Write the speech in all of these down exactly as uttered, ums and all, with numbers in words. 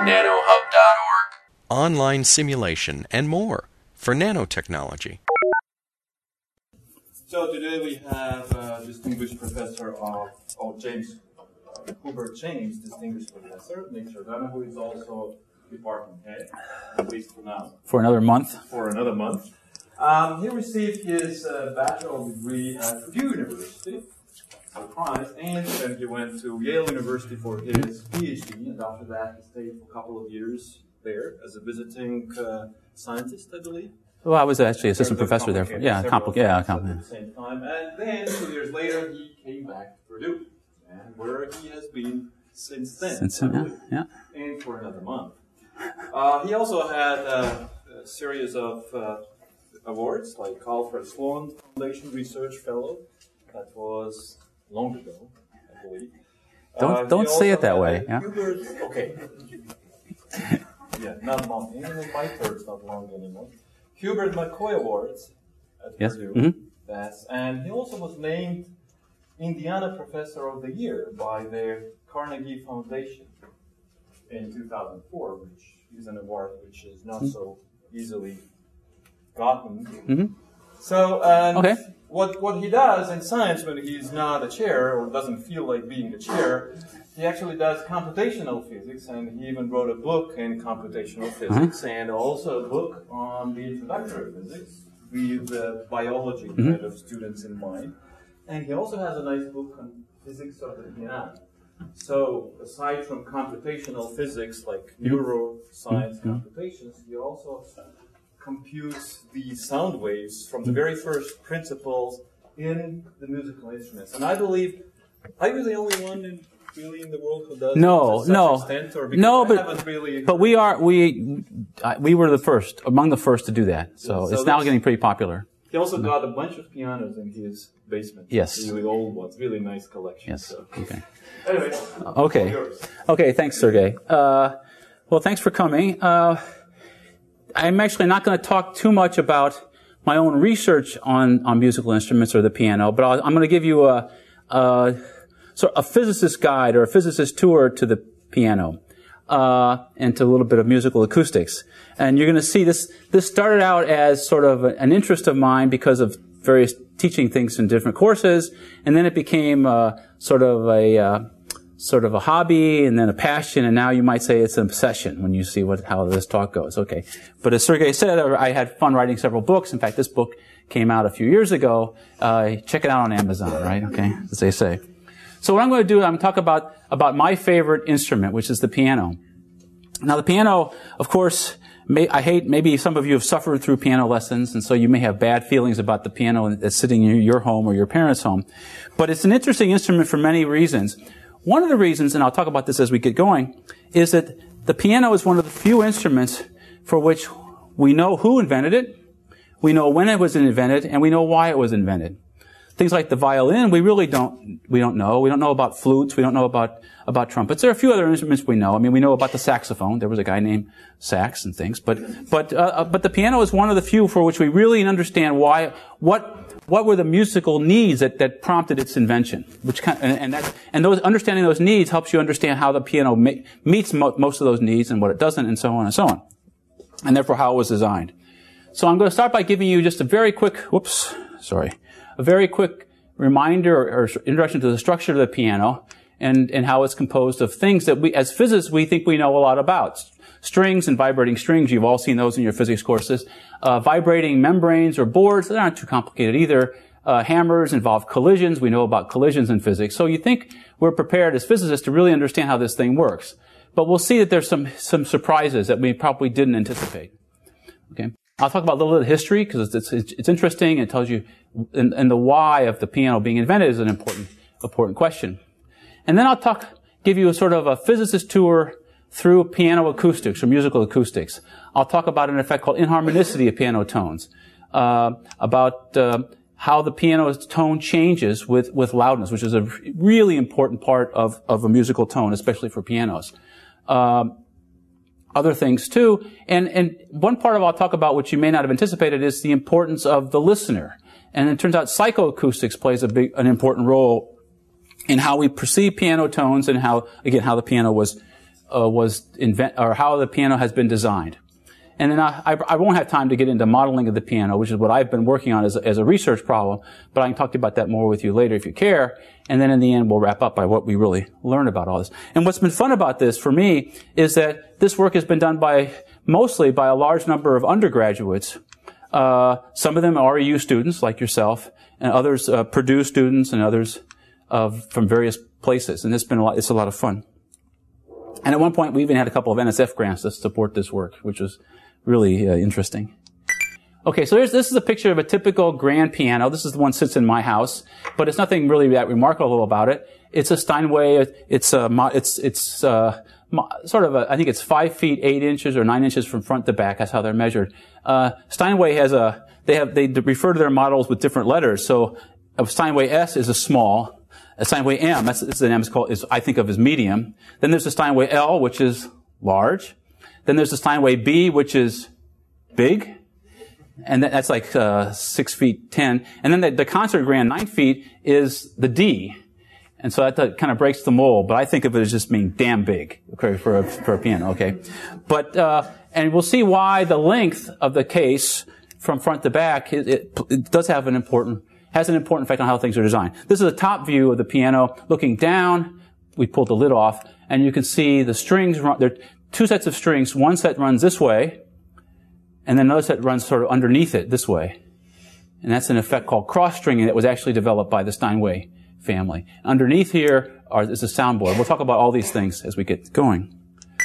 nanohub dot org. Online simulation and more for nanotechnology. So today we have a distinguished professor of, of James, uh, Hubert James, distinguished professor, Nick Giordano, who is also department head, at least for now. For another month. For another month. Um, he received his uh, bachelor degree at Purdue University, surprise, and then he went to Yale University for his PhD, and after that he stayed for a couple of years there as a visiting uh, scientist, I believe. Well, I was actually assistant professor there. For, yeah, complicated. Yeah, complicated. At the same time, and then two years later he came back to Purdue, and where he has been since then. Since then, yeah, yeah. And for another month. Uh, he also had uh, a series of uh, awards, like Alfred Sloan Foundation Research Fellow. That was long ago, I believe. Don't uh, don't say it that way. Yeah. Hubert, okay. Yeah, not long. Even my term's not long anymore. Hubert McCoy Awards at yes. Purdue. Mm-hmm. That's, and he also was named Indiana Professor of the Year by the Carnegie Foundation in two thousand four, which is an award which is not mm-hmm. so easily gotten. Mm-hmm. So, and okay. what what he does in science when he's not a chair or doesn't feel like being the chair, he actually does computational physics, and he even wrote a book in computational physics, uh-huh. and also a book on the introductory physics with uh, biology mm-hmm. kind of students in mind. And he also has a nice book on physics of the piano. So, aside from computational physics like neuroscience mm-hmm. computations, he also computes the sound waves from the very first principles in the musical instruments. And I believe, are you the only one in really in the world who does no, it to no, such extent, or no, I but haven't really but we are we we were the first among the first to do that. So, yeah, so it's now getting pretty popular. He also no. got a bunch of pianos in his basement. Yes, really old ones, really nice collection. Yes. So. Okay. Anyway. Okay. Okay. Thanks, Sergey. Uh, well, thanks for coming. Uh, I'm actually not going to talk too much about my own research on on musical instruments or the piano, but I'll, I'm going to give you a. a So a physicist's guide or a physicist's tour to the piano, uh, and to a little bit of musical acoustics. And you're going to see this, this started out as sort of an interest of mine because of various teaching things in different courses. And then it became, uh, sort of a, uh, sort of a hobby and then a passion. And now you might say it's an obsession when you see what, how this talk goes. Okay. But as Sergey said, I had fun writing several books. In fact, this book came out a few years ago. Uh, check it out on Amazon, right? Okay. As they say. So what I'm going to do, I'm going to talk about, about my favorite instrument, which is the piano. Now the piano, of course, may, I hate, maybe some of you have suffered through piano lessons, and so you may have bad feelings about the piano that's sitting in your home or your parents' home. But it's an interesting instrument for many reasons. One of the reasons, and I'll talk about this as we get going, is that the piano is one of the few instruments for which we know who invented it, we know when it was invented, and we know why it was invented. Things like the violin, we really don't, we don't know. We don't know about flutes. We don't know about, about trumpets. There are a few other instruments we know. I mean, we know about the saxophone. There was a guy named Sax and things. But, but, uh, but the piano is one of the few for which we really understand why, what, what were the musical needs that, that prompted its invention. Which kind, and, and that, and those, understanding those needs helps you understand how the piano ma- meets mo- most of those needs and what it doesn't, and so on and so on. And therefore how it was designed. So I'm going to start by giving you just a very quick, whoops, sorry. A very quick reminder or, or introduction to the structure of the piano and, and how it's composed of things that we, as physicists, we think we know a lot about. Strings and vibrating strings, you've all seen those in your physics courses. Uh, vibrating membranes or boards, they're not too complicated either. Uh, hammers involve collisions, we know about collisions in physics. So you think we're prepared as physicists to really understand how this thing works. But we'll see that there's some, some surprises that we probably didn't anticipate. Okay. I'll talk about a little bit of history because it's, it's, it's interesting. It tells you, and, and the why of the piano being invented is an important, important question. And then I'll talk, give you a sort of a physicist tour through piano acoustics or musical acoustics. I'll talk about an effect called inharmonicity of piano tones, uh, about uh, how the piano's tone changes with, with loudness, which is a really important part of, of a musical tone, especially for pianos. Um, Other things too. And, and one part of I'll talk about, which you may not have anticipated, is the importance of the listener. And it turns out psychoacoustics plays a big, an important role in how we perceive piano tones and how, again, how the piano was, uh, was invent, or how the piano has been designed. And then I, I, I won't have time to get into modeling of the piano, which is what I've been working on as a, as a research problem, but I can talk about that more with you later if you care. And then in the end, we'll wrap up by what we really learn about all this. And what's been fun about this for me is that this work has been done by, mostly by a large number of undergraduates. Uh, some of them are R E U students like yourself, and others uh, Purdue students, and others uh, from various places. And it's been a lot, it's a lot of fun. And at one point, we even had a couple of N S F grants to support this work, which was really uh, interesting. Okay, so here's, this is a picture of a typical grand piano. This is the one that sits in my house, but it's nothing really that remarkable about it. It's a Steinway. It's a, it's it's uh, sort of a, I think it's five feet eight inches or nine inches from front to back. That's how they're measured. Uh, Steinway has a they have they refer to their models with different letters. So a Steinway S is a small. A Steinway M, that's, that's the name is called, is I think of as medium. Then there's a Steinway L, which is large. Then there's a Steinway B, which is big. And that's like uh, six feet ten. And then the, the concert grand, nine feet, is the D. And so that, that kind of breaks the mold. But I think of it as just being damn big, okay, for a, for a piano, okay? But, uh, and we'll see why the length of the case from front to back, it, it, it does have an important has an important effect on how things are designed. This is a top view of the piano. Looking down, we pulled the lid off, and you can see the strings run. There are two sets of strings. One set runs this way, and then another set runs sort of underneath it this way. And that's an effect called cross-stringing that was actually developed by the Steinway family. Underneath here are, is a soundboard. We'll talk about all these things as we get going.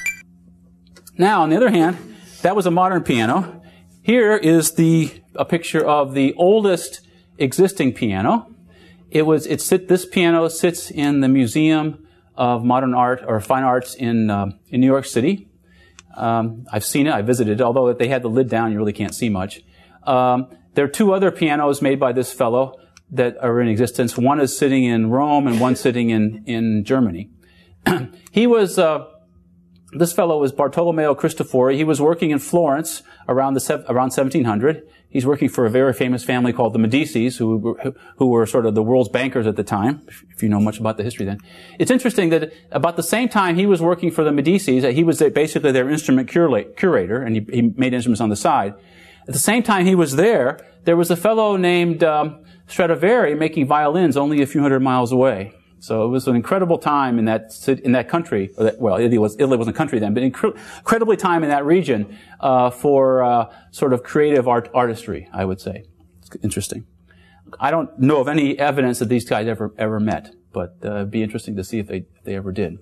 Now, on the other hand, that was a modern piano. Here is the a picture of the oldest existing piano. It was, it sit, this piano sits in the Museum of Modern Art or Fine Arts in, uh, in New York City. Um, I've seen it, I visited it, although they had the lid down, you really can't see much. Um, there are two other pianos made by this fellow that are in existence. One is sitting in Rome and one sitting in, in Germany. He was, uh, this fellow was Bartolomeo Cristofori. He was working in Florence around the, around seventeen hundred. He's working for a very famous family called the Medicis, who were, who were sort of the world's bankers at the time, if you know much about the history then. It's interesting that about the same time he was working for the Medicis, he was basically their instrument curator, and he, he made instruments on the side. At the same time he was there, there was a fellow named um, Stradivari making violins only a few hundred miles away. So it was an incredible time in that in that country. Well, Italy was Italy wasn't a country then, but incre- incredibly time in that region uh, for uh, sort of creative art artistry, I would say. It's interesting. I don't know of any evidence that these guys ever ever met, but uh, it'd be interesting to see if they if they ever did.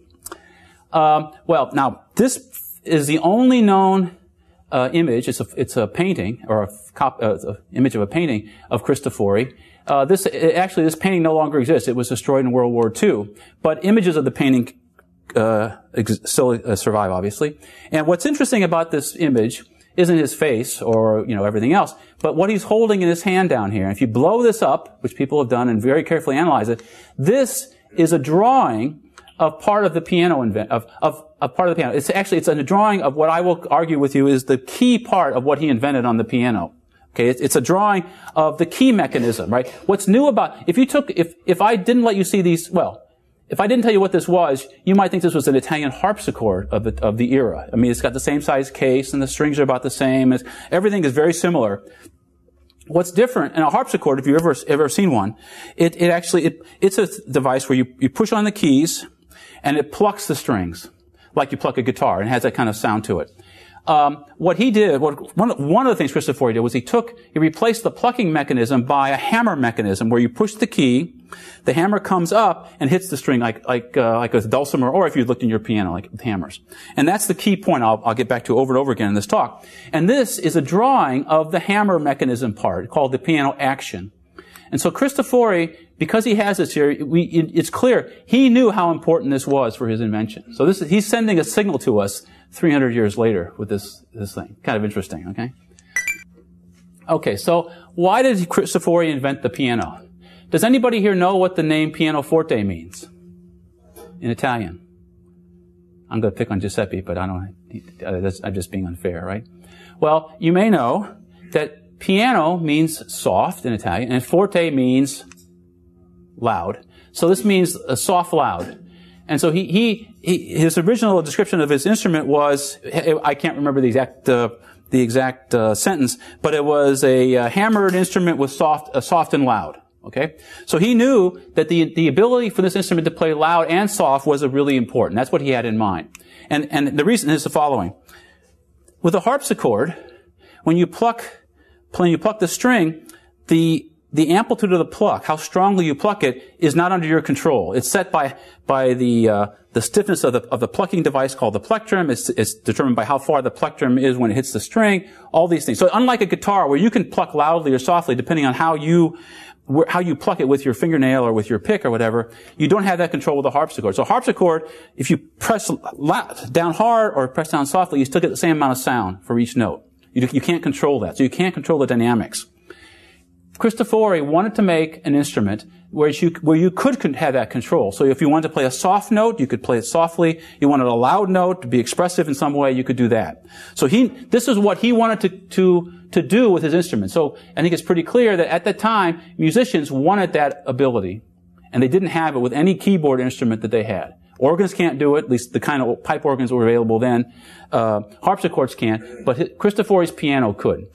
Um, well, now this is the only known uh, image. It's a it's a painting or a, cop, uh, a image of a painting of Cristofori. Uh, this, actually, this painting no longer exists. It was destroyed in World War Two. But images of the painting, uh, ex- still uh, survive, obviously. And what's interesting about this image isn't his face or, you know, everything else, but what he's holding in his hand down here. And if you blow this up, which people have done and very carefully analyze it, this is a drawing of part of the piano invent, of, of, of part of the piano. It's actually, it's a drawing of what I will argue with you is the key part of what he invented on the piano. Okay, it's a drawing of the key mechanism, right? What's new about, if you took, if, if I didn't let you see these, well, if I didn't tell you what this was, you might think this was an Italian harpsichord of the, of the era. I mean, it's got the same size case and the strings are about the same. It's, everything is very similar. What's different in a harpsichord, if you've ever, ever seen one, it, it actually, it, it's a device where you, you push on the keys and it plucks the strings like you pluck a guitar and it has that kind of sound to it. Um, what he did, what, one, one of the things Cristofori did was he took, he replaced the plucking mechanism by a hammer mechanism where you push the key, the hammer comes up and hits the string like, like, uh, like a dulcimer, or if you looked in your piano, like with hammers. And that's the key point I'll, I'll get back to over and over again in this talk. And this is a drawing of the hammer mechanism part called the piano action. And so Cristofori, because he has this here, we, it, it's clear he knew how important this was for his invention. So this is, he's sending a signal to us three hundred years later with this, this thing. Kind of interesting, okay? Okay, so why did Cristofori invent the piano? Does anybody here know what the name pianoforte means in Italian? I'm going to pick on Giuseppe, but I don't, that's, I'm just being unfair, right? Well, you may know that piano means soft in Italian, and forte means loud. So this means a soft loud. And so he, he, he his original description of his instrument was, I can't remember the exact, uh, the exact, uh, sentence, but it was a, a hammered instrument with soft, uh, soft and loud. Okay? So he knew that the, the ability for this instrument to play loud and soft was really important. That's what he had in mind. And, and the reason is the following. With a harpsichord, when you pluck, when you pluck the string, the, the amplitude of the pluck, how strongly you pluck it, is not under your control. It's set by, by the, uh, the stiffness of the, of the plucking device called the plectrum. It's, it's determined by how far the plectrum is when it hits the string, all these things. So unlike a guitar where you can pluck loudly or softly depending on how you, how you pluck it with your fingernail or with your pick or whatever, you don't have that control with a harpsichord. So a harpsichord, if you press down hard or press down softly, you still get the same amount of sound for each note. You, you can't control that. So you can't control the dynamics. Cristofori wanted to make an instrument where you, where you could have that control. So if you wanted to play a soft note, you could play it softly. You wanted a loud note to be expressive in some way, you could do that. So he, this is what he wanted to, to, to do with his instrument. So I think it's pretty clear that at the time, musicians wanted that ability. And they didn't have it with any keyboard instrument that they had. Organs can't do it, at least the kind of pipe organs were available then. Uh, harpsichords can't, but Cristofori's piano could.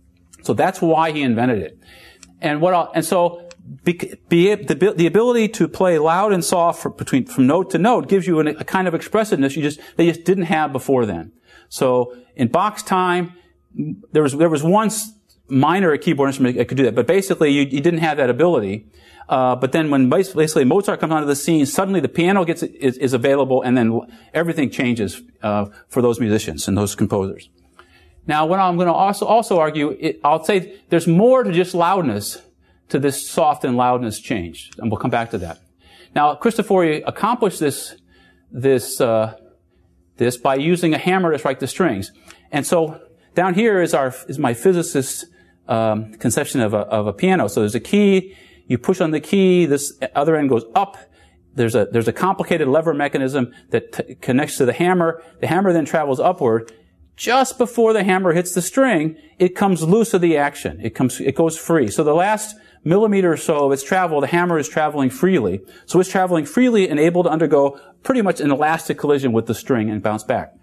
So that's why he invented it. And what I'll, and so be, be, the, the ability to play loud and soft for, between from note to note gives you an, a kind of expressiveness you just they just didn't have before then. So in Bach's time, there was there was one minor keyboard instrument that could do that, but basically you, you didn't have that ability. Uh, but then when basically Mozart comes onto the scene, suddenly the piano gets is, is available, and then everything changes uh, for those musicians and those composers. Now, what I'm going to also, also argue, it, I'll say there's more to just loudness to this soft and loudness change, and we'll come back to that. Now, Cristofori accomplished this, this, uh, this by using a hammer to strike the strings. And so down here is our, is my physicist's, um, conception of a, of a piano. So there's a key, you push on the key, this other end goes up. There's a, there's a complicated lever mechanism that t- connects to the hammer. The hammer then travels upward. Just before the hammer hits the string, it comes loose of the action. It comes, it goes free. So the last millimeter or so of its travel, the hammer is traveling freely. So it's traveling freely and able to undergo pretty much an elastic collision with the string and bounce back.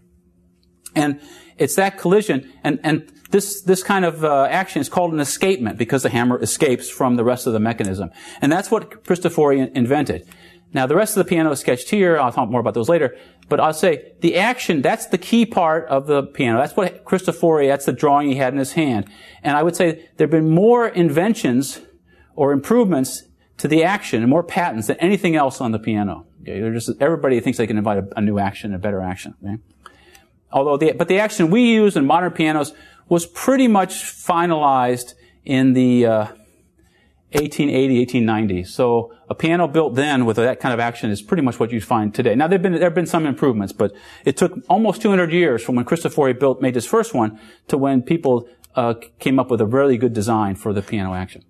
And it's that collision, and, and this, this kind of uh, action is called an escapement because the hammer escapes from the rest of the mechanism. And that's what Cristofori invented. Now, the rest of the piano is sketched here. I'll talk more about those later. But I'll say the action, that's the key part of the piano. That's what Cristofori, that's the drawing he had in his hand. And I would say there have been more inventions or improvements to the action and more patents than anything else on the piano. Okay? They're just, everybody thinks they can invent a, a new action, a better action. Okay? Although the, but the action we use in modern pianos was pretty much finalized in the, uh, eighteen eighty, eighteen ninety. So a piano built then with that kind of action is pretty much what you find today. Now there have been, there have been some improvements, but it took almost two hundred years from when Cristofori built, made his first one to when people, uh, came up with a really good design for the piano action.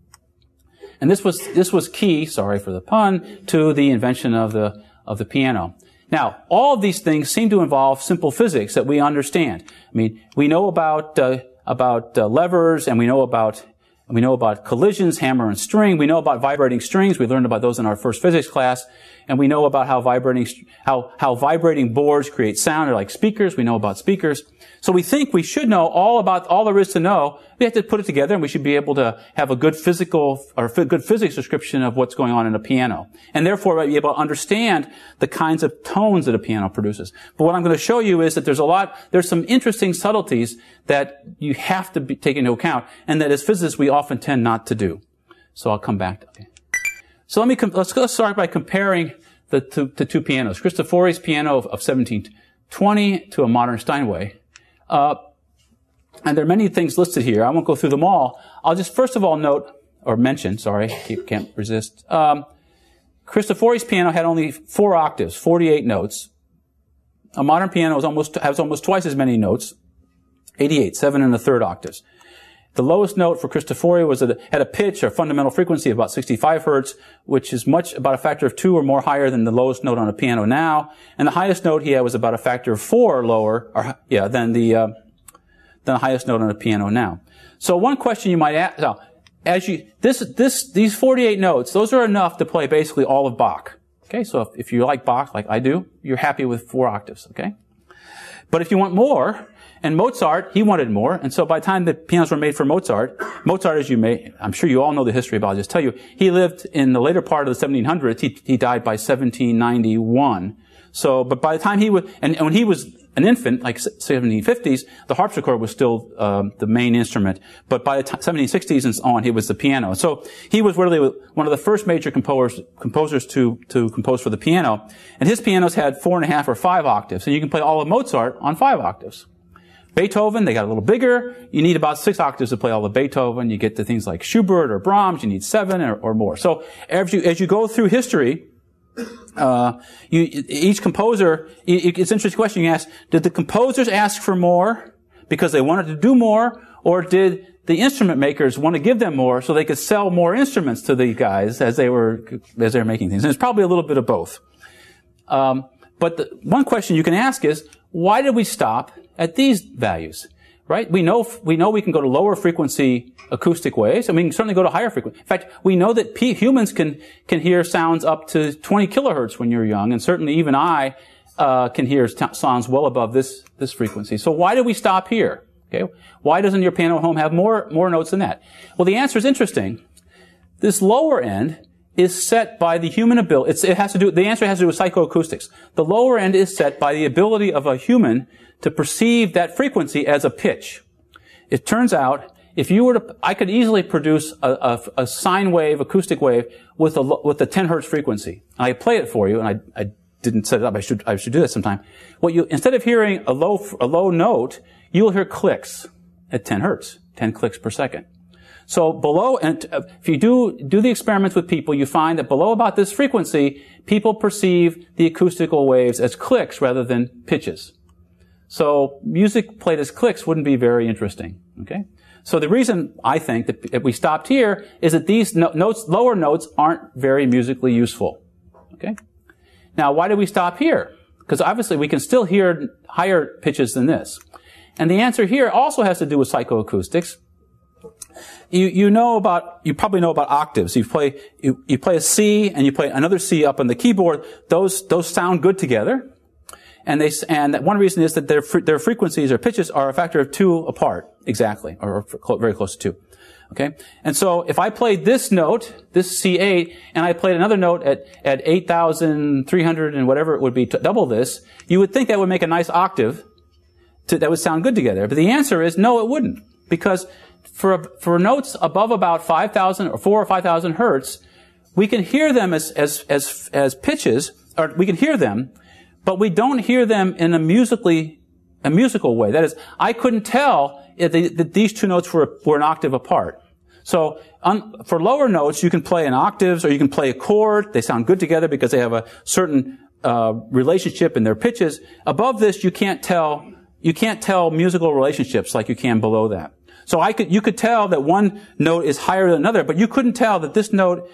And this was, this was key, sorry for the pun, to the invention of the, of the piano. Now, all of these things seem to involve simple physics that we understand. I mean, we know about, uh, about uh, levers, and we know about We know about collisions, hammer and string. We know about vibrating strings. We learned about those in our first physics class. And we know about how vibrating, how, how vibrating boards create sound, like speakers. We know about speakers. So we think we should know all about, all there is to know. We have to put it together, and we should be able to have a good physical, or good physics description of what's going on in a piano. And therefore, be able to understand the kinds of tones that a piano produces. But what I'm going to show you is that there's a lot, there's some interesting subtleties that you have to be, take into account, and that as physicists we often tend not to do. So I'll come back to that. So let me, let's go start by comparing the two, the two pianos. Cristofori's piano of, of seventeen twenty to a modern Steinway. Uh, and there are many things listed here. I won't go through them all. I'll just first of all note, or mention, sorry, keep, can't resist. Um, Cristofori's piano had only four octaves, forty-eight notes. A modern piano is almost, has almost twice as many notes, eighty-eight, seven and a third octaves. The lowest note for Cristofori was at a, at a pitch or fundamental frequency of about sixty-five hertz, which is much, about a factor of two or more higher than the lowest note on a piano now. And the highest note he had was about a factor of four lower, or, yeah, than the, uh, than the highest note on a piano now. So one question you might ask, now, as you, this, this, these forty-eight notes, those are enough to play basically all of Bach. Okay, so if, if you like Bach, like I do, you're happy with four octaves, okay? But if you want more, and Mozart, he wanted more, and so by the time the pianos were made for Mozart, Mozart, as you may, I'm sure you all know the history, but I'll just tell you, he lived in the later part of the seventeen hundreds, he, he died by seventeen ninety-one. So, but by the time he was, and, and when he was an infant, like seventeen fifties, the harpsichord was still um, the main instrument. But by the t- seventeen sixties and on, it was the piano. So he was really one of the first major composers, composers to to compose for the piano. And his pianos had four and a half or five octaves, and you can play all of Mozart on five octaves. Beethoven, they got a little bigger. You need about six octaves to play all of Beethoven. You get to things like Schubert or Brahms, you need seven or, or more. So as you, as you go through history, Uh, you, each composer, it's an interesting question you ask, did the composers ask for more because they wanted to do more, or did the instrument makers want to give them more so they could sell more instruments to the guys as they were, as they were making things? And it's probably a little bit of both. Um, but the one question you can ask is, why did we stop at these values? Right? We know, we know we can go to lower frequency acoustic waves, and we can certainly go to higher frequency. In fact, we know that P- humans can, can hear sounds up to twenty kilohertz when you're young, and certainly even I, uh, can hear t- sounds well above this, this frequency. So why do we stop here? Okay? Why doesn't your piano at home have more, more notes than that? Well, the answer is interesting. This lower end is set by the human ability. It's, it has to do, the answer has to do with psychoacoustics. The lower end is set by the ability of a human to perceive that frequency as a pitch. It turns out, if you were to, I could easily produce a, a, a sine wave, acoustic wave, with a, with a ten hertz frequency. I play it for you, and I, I didn't set it up. I should, I should do that sometime. What you, instead of hearing a low, a low note, you'll hear clicks at ten hertz, ten clicks per second. So below, and if you do, do the experiments with people, you find that below about this frequency, people perceive the acoustical waves as clicks rather than pitches. So music played as clicks wouldn't be very interesting, okay? So the reason I think that, that we stopped here is that these no- notes, lower notes, aren't very musically useful, okay? Now, why did we stop here? Because obviously we can still hear higher pitches than this. And the answer here also has to do with psychoacoustics. You, you know about, you probably know about octaves. You play, you, you play a C and you play another C up on the keyboard. Those, those sound good together. And they, and one reason is that their, their frequencies or pitches are a factor of two apart, exactly, or very close to two. Okay? And so if I played this note, this C eight, and I played another note at, at eight thousand three hundred and whatever it would be, to double this, you would think that would make a nice octave to, that would sound good together. But the answer is no, it wouldn't. Because for, for notes above about five thousand or four or five thousand hertz, we can hear them as, as, as, as pitches, or we can hear them, but we don't hear them in a musically, a musical way. That is, I couldn't tell if they, that these two notes were, were an octave apart. So, on, for lower notes, you can play in octaves, or you can play a chord. They sound good together because they have a certain, uh, relationship in their pitches. Above this, you can't tell, you can't tell musical relationships like you can below that. So I could, you could tell that one note is higher than another, but you couldn't tell that this note,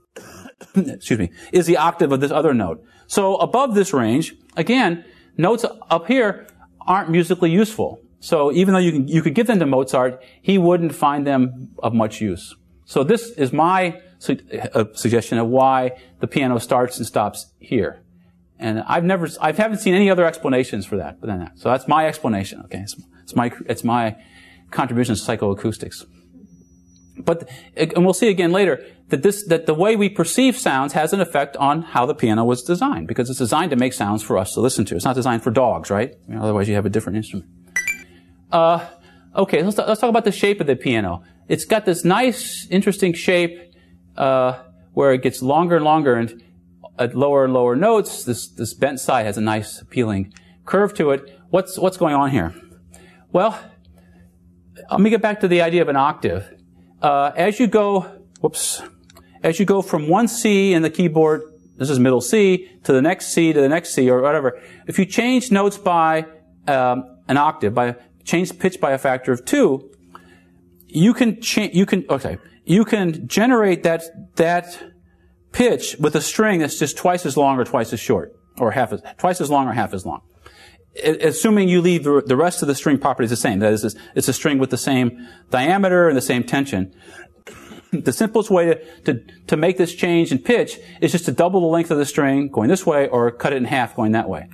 excuse me, is the octave of this other note. So above this range, again, notes up here aren't musically useful. So even though you can, you could give them to Mozart, he wouldn't find them of much use. So this is my su- uh, suggestion of why the piano starts and stops here. And I've never, I haven't seen any other explanations for that, but then that. So that's my explanation. Okay, it's, it's my, it's my contribution to psychoacoustics. But, and we'll see again later, that this, that the way we perceive sounds has an effect on how the piano was designed, because it's designed to make sounds for us to listen to. It's not designed for dogs, right? I mean, otherwise you have a different instrument. Uh, okay, let's, let's talk about the shape of the piano. It's got this nice, interesting shape, uh, where it gets longer and longer, and at lower and lower notes, this, this bent side has a nice, appealing curve to it. What's, what's going on here? Well, let me get back to the idea of an octave. Uh, as you go, whoops, as you go from one C in the keyboard, this is middle C, to the next C, to the next C, or whatever, if you change notes by um, an octave, by change pitch by a factor of two, you can change, you can, okay, you can generate that, that pitch with a string that's just twice as long or twice as short, or half as, twice as long or half as long. Assuming you leave the, the rest of the string properties the same. That is, it's a string with the same diameter and the same tension. The simplest way to, to, to make this change in pitch is just to double the length of the string going this way or cut it in half going that way.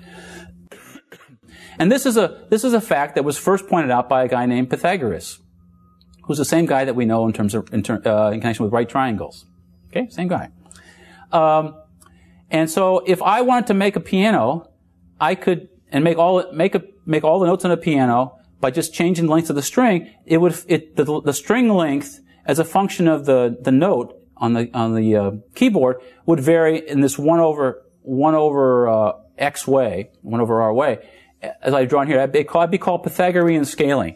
And this is a, this is a fact that was first pointed out by a guy named Pythagoras, who's the same guy that we know in terms of, in, ter, uh, in connection with right triangles. Okay, same guy. Um, and so if I wanted to make a piano, I could, and make all, make a, make all the notes on a piano by just changing the length of the string, it would, it, the, the string length as a function of the, the note on the, on the, uh, keyboard would vary in this one over, one over, uh, X way, one over R way. As I've drawn here, that'd be called, that'd be called Pythagorean scaling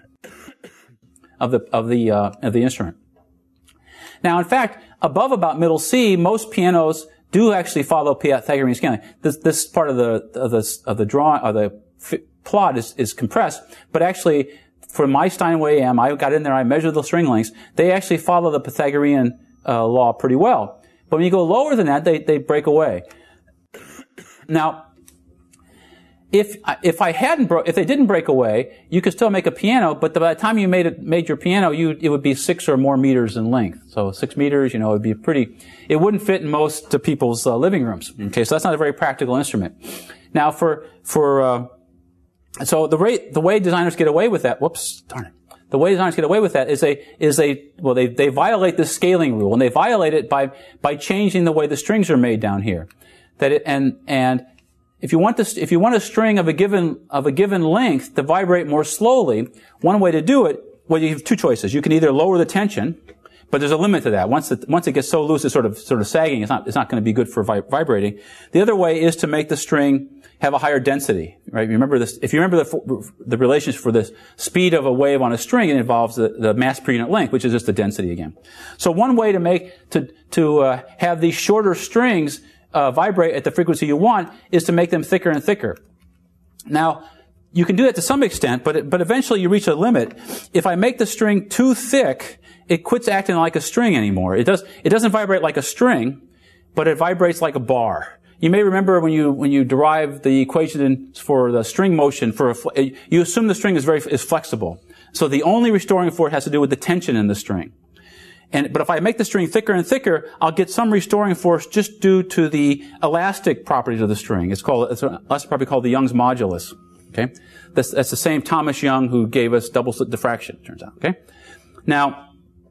of the, of the, uh, of the instrument. Now, in fact, above about middle C, most pianos do actually follow Pythagorean scaling. This, this part of the, of the, of the drawing, of the f plot is, is compressed, but actually, for my Steinway A M, I got in there, I measured the string lengths, they actually follow the Pythagorean, uh, law pretty well. But when you go lower than that, they, they break away. Now, if, if I hadn't bro if they didn't break away, you could still make a piano, but by the time you made it, made your piano, you, it would be six or more meters in length. So six meters, you know, it would be pretty, it wouldn't fit in most uh, people's uh, living rooms. Okay, so that's not a very practical instrument. Now for, for, uh, so the rate, the way designers get away with that, whoops, darn it. The way designers get away with that is they, is they, well, they, they violate this scaling rule, and they violate it by, by changing the way the strings are made down here. That it, and, and, If you want this, if you want a string of a given, of a given length to vibrate more slowly, one way to do it, well, you have two choices. You can either lower the tension, but there's a limit to that. Once it, once it gets so loose, it's sort of, sort of sagging. It's not, it's not going to be good for vi vibrating. The other way is to make the string have a higher density, right? Remember this, if you remember the, the relations for the speed of a wave on a string, it involves the, the mass per unit length, which is just the density again. So one way to make, to, to, uh, have these shorter strings Uh, vibrate at the frequency you want is to make them thicker and thicker. Now, you can do that to some extent, but it, but eventually you reach a limit. If I make the string too thick, it quits acting like a string anymore. It does it doesn't vibrate like a string, but it vibrates like a bar. You may remember when you when you derive the equation for the string motion for a, you assume the string is very is flexible. So the only restoring force has to do with the tension in the string. And, but if I make the string thicker and thicker, I'll get some restoring force just due to the elastic properties of the string. It's called, it's an elastic property called the Young's modulus. Okay? That's, that's the same Thomas Young who gave us double slit diffraction, it turns out. Okay? Now,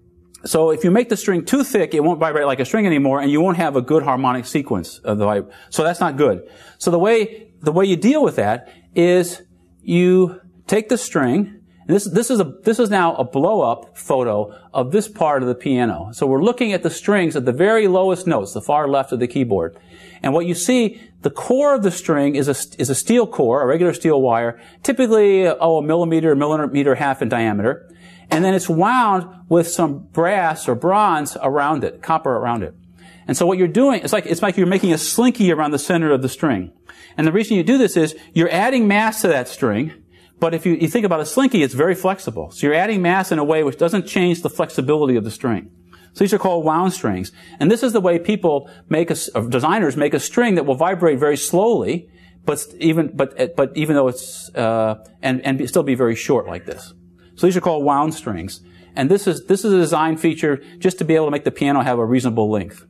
so if you make the string too thick, it won't vibrate like a string anymore, and you won't have a good harmonic sequence of the vib- So that's not good. So the way, the way you deal with that is you take the string. And this, this is a, this is now a blow-up photo of this part of the piano. So we're looking at the strings at the very lowest notes, the far left of the keyboard. And what you see, the core of the string is a, is a steel core, a regular steel wire, typically, oh, a millimeter, a millimeter half in diameter. And then it's wound with some brass or bronze around it, copper around it. And so what you're doing, it's like, it's like you're making a slinky around the center of the string. And the reason you do this is you're adding mass to that string. But if you, you think about a slinky, it's very flexible. So you're adding mass in a way which doesn't change the flexibility of the string. So these are called wound strings. And this is the way people make a, or designers make a string that will vibrate very slowly, but even, but, but even though it's, uh, and, and still be very short like this. So these are called wound strings. And this is, this is a design feature just to be able to make the piano have a reasonable length.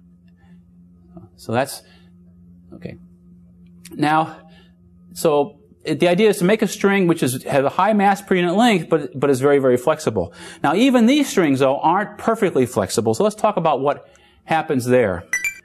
So that's, okay. Now, so, the idea is to make a string which is, has a high mass per unit length, but, but is very, very flexible. Now, even these strings, though, aren't perfectly flexible. So let's talk about what happens there.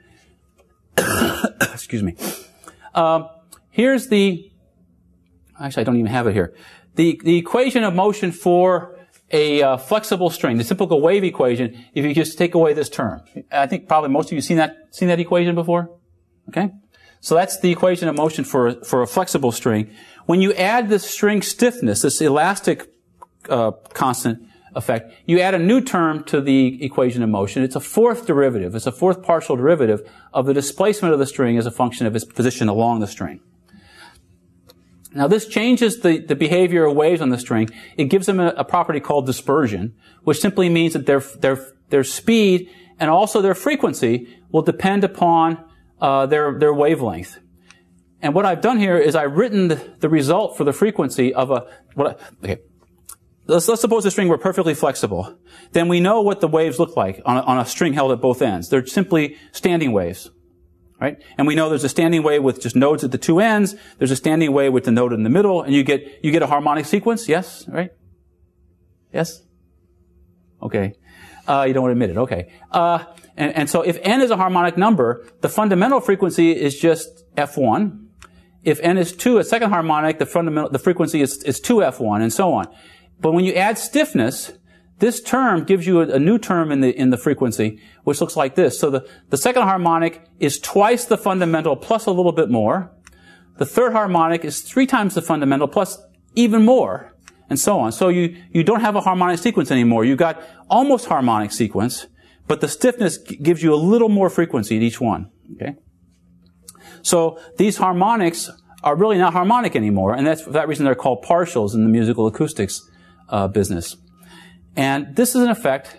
Excuse me. Um, here's the, actually, I don't even have it here. The, the equation of motion for a uh, flexible string, the typical wave equation, if you just take away this term. I think probably most of you have seen that, seen that equation before? Okay? So that's the equation of motion for, for a flexible string. When you add this string stiffness, this elastic uh, constant effect, you add a new term to the equation of motion. It's a fourth derivative. It's a fourth partial derivative of the displacement of the string as a function of its position along the string. Now this changes the, the behavior of waves on the string. It gives them a, a property called dispersion, which simply means that their, their, their speed and also their frequency will depend upon Uh, their, their wavelength. And what I've done here is I've written the, the result for the frequency of a, what I, okay. let's, let's suppose the string were perfectly flexible. Then we know what the waves look like on a, on a string held at both ends. They're simply standing waves. Right? And we know there's a standing wave with just nodes at the two ends. There's a standing wave with the node in the middle, and you get you get a harmonic sequence. Yes, right? Yes. Okay. Uh, you don't want to admit it. Okay. Uh, and, and so if n is a harmonic number, the fundamental frequency is just f one. If n is two, a second harmonic, the fundamental the frequency is is two f one, and so on. But when you add stiffness, this term gives you a, a new term in the in the frequency, which looks like this. So the, the second harmonic is twice the fundamental plus a little bit more. The third harmonic is three times the fundamental plus even more, and so on. So you, you don't have a harmonic sequence anymore. You've got almost harmonic sequence, but the stiffness g- gives you a little more frequency at each one. Okay? So these harmonics are really not harmonic anymore, and that's for that reason they're called partials in the musical acoustics uh, business. And this is an effect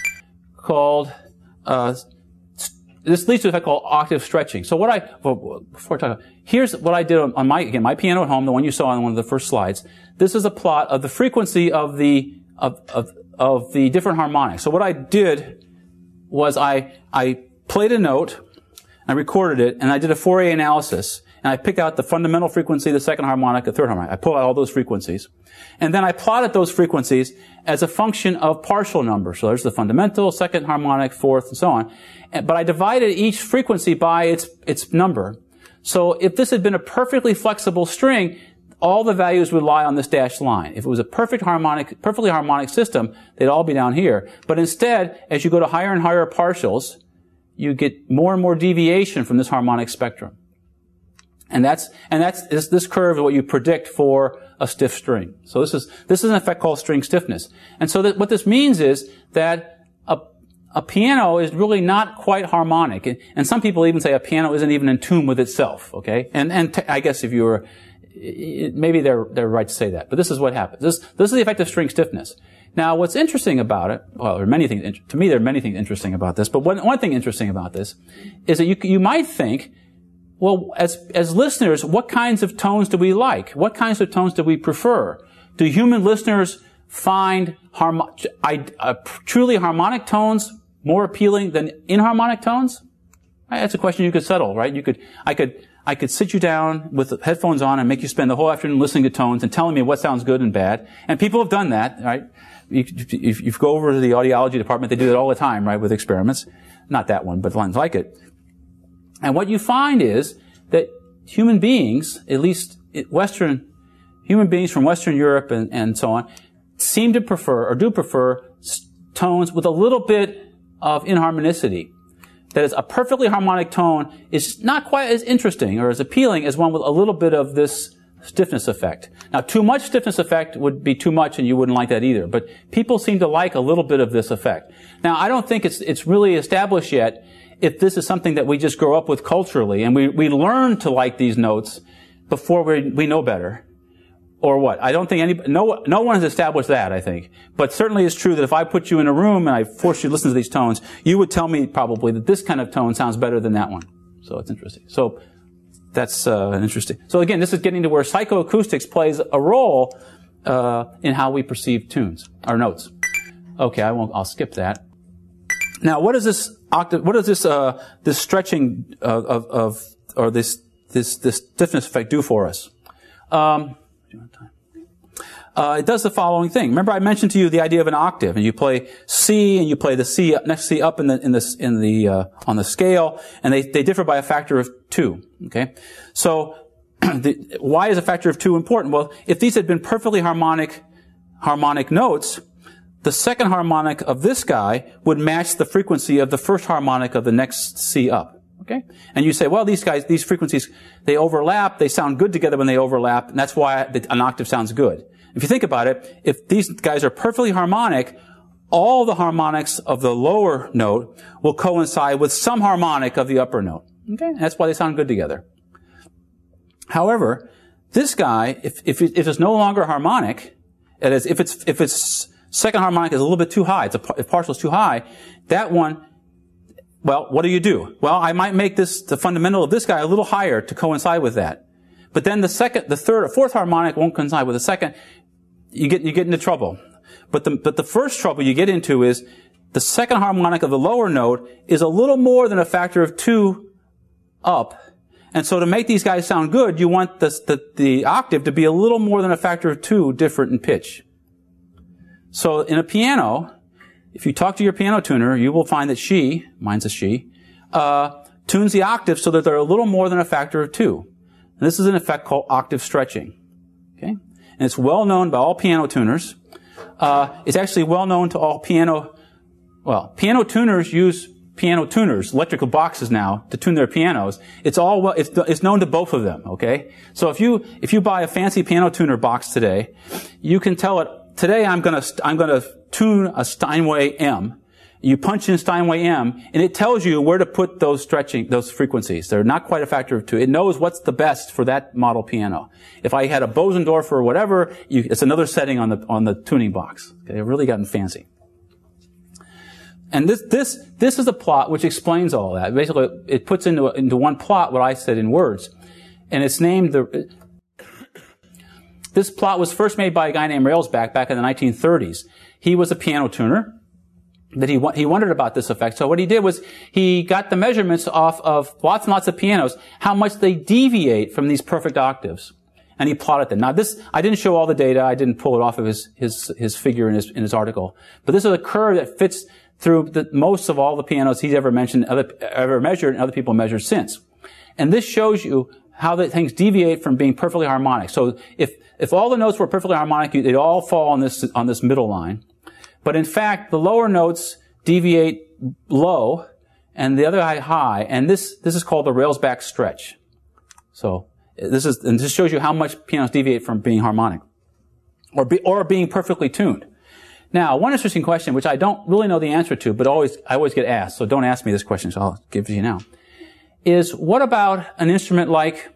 called, uh, this leads to an effect called octave stretching. So what I, well, before I talk about, here's what I did on my, again, my piano at home, the one you saw on one of the first slides. This is a plot of the frequency of the, of, of, of the different harmonics. So what I did was I, I played a note, I recorded it, and I did a Fourier analysis. And I picked out the fundamental frequency, the second harmonic, the third harmonic. I pulled out all those frequencies. And then I plotted those frequencies as a function of partial numbers. So there's the fundamental, second harmonic, fourth, and so on. But I divided each frequency by its, its number. So if this had been a perfectly flexible string, all the values would lie on this dashed line. If it was a perfect harmonic, perfectly harmonic system, they'd all be down here. But instead, as you go to higher and higher partials, you get more and more deviation from this harmonic spectrum. And that's, and that's, this, this curve is what you predict for a stiff string. So this is, this is an effect called string stiffness. And so that, what this means is that a, a piano is really not quite harmonic. And, and some people even say a piano isn't even in tune with itself, okay? And, and t- I guess if you were, it, maybe they're, they're right to say that. But this is what happens. This, this is the effect of string stiffness. Now, what's interesting about it, well, there are many things, to me there are many things interesting about this, but one, one thing interesting about this is that you, you might think, well, as, as listeners, what kinds of tones do we like? What kinds of tones do we prefer? Do human listeners find harmo- uh, truly harmonic tones more appealing than inharmonic tones? That's a question you could settle, right? You could, I could, I could sit you down with the headphones on and make you spend the whole afternoon listening to tones and telling me what sounds good and bad. And people have done that, right? You, if you go over to the audiology department, they do that all the time, right, with experiments. Not that one, but ones like it. And what you find is that human beings, at least Western, human beings from Western Europe and, and so on, seem to prefer, or do prefer, tones with a little bit of inharmonicity. That is, a perfectly harmonic tone is not quite as interesting or as appealing as one with a little bit of this stiffness effect. Now, too much stiffness effect would be too much, and you wouldn't like that either. But people seem to like a little bit of this effect. Now, I don't think it's it's really established yet if this is something that we just grow up with culturally, and we, we learn to like these notes before we, we know better, or what. I don't think any, no, no one has established that, I think. But certainly it's true that if I put you in a room and I force you to listen to these tones, you would tell me probably that this kind of tone sounds better than that one. So it's interesting. So that's, uh, interesting. So again, this is getting to where psychoacoustics plays a role, uh, in how we perceive tunes, or notes. Okay, I won't, I'll skip that. Now, what is this octave, what does this, uh, this stretching of, of, of, or this, this, this stiffness effect do for us? Um, uh, it does the following thing. Remember I mentioned to you the idea of an octave, and you play C, and you play the C, next C up in the, in the, in the, uh, on the scale, and they, they differ by a factor of two, okay? So, the, why is a factor of two important? Well, if these had been perfectly harmonic, harmonic notes, the second harmonic of this guy would match the frequency of the first harmonic of the next C up. Okay? And you say, well, these guys, these frequencies, they overlap, they sound good together when they overlap, and that's why an octave sounds good. If you think about it, if these guys are perfectly harmonic, all the harmonics of the lower note will coincide with some harmonic of the upper note. Okay? And that's why they sound good together. However, this guy, if, if, if it's no longer harmonic, that is, if it's, if it's, second harmonic is a little bit too high, it's a, if partial is too high, that one, well, what do you do? Well, I might make this, the fundamental of this guy a little higher to coincide with that. But then the second, the third or fourth harmonic won't coincide with the second. you get, you get into trouble. But the, but the first trouble you get into is the second harmonic of the lower note is a little more than a factor of two up. And so to make these guys sound good, you want the, the, the octave to be a little more than a factor of two different in pitch. So in a piano, if you talk to your piano tuner, you will find that she, mine's a she, uh, tunes the octaves so that they're a little more than a factor of two. And this is an effect called octave stretching. Okay? And it's well known by all piano tuners. Uh, it's actually well known to all piano, well, piano tuners use piano tuners, electrical boxes now, to tune their pianos. It's all well, it's, it's known to both of them, okay? So if you, if you buy a fancy piano tuner box today, you can tell it, today I'm gonna, I'm gonna tune a Steinway M. You punch in Steinway M, and it tells you where to put those stretching, those frequencies. They're not quite a factor of two. It knows what's the best for that model piano. If I had a Bosendorfer or whatever, you, it's another setting on the, on the tuning box. Okay, they've really gotten fancy. And this, this, this is a plot which explains all that. Basically, it puts into, into one plot what I said in words. And it's named the, this plot was first made by a guy named Railsback back in the nineteen thirties. He was a piano tuner. That he, he wondered about this effect. So what he did was he got the measurements off of lots and lots of pianos, how much they deviate from these perfect octaves. And he plotted them. Now this, I didn't show all the data. I didn't pull it off of his, his, his figure in his, in his article. But this is a curve that fits through the, most of all the pianos he's ever mentioned, other, ever measured, and other people measured since. And this shows you how the things deviate from being perfectly harmonic. So if, if all the notes were perfectly harmonic, they'd all fall on this, on this middle line. But in fact, the lower notes deviate low and the other high high, and this, this is called the Railsback stretch. So, this is, and this shows you how much pianos deviate from being harmonic. Or be, or being perfectly tuned. Now, one interesting question, which I don't really know the answer to, but always, I always get asked, so don't ask me this question, so I'll give it to you now, is what about an instrument like,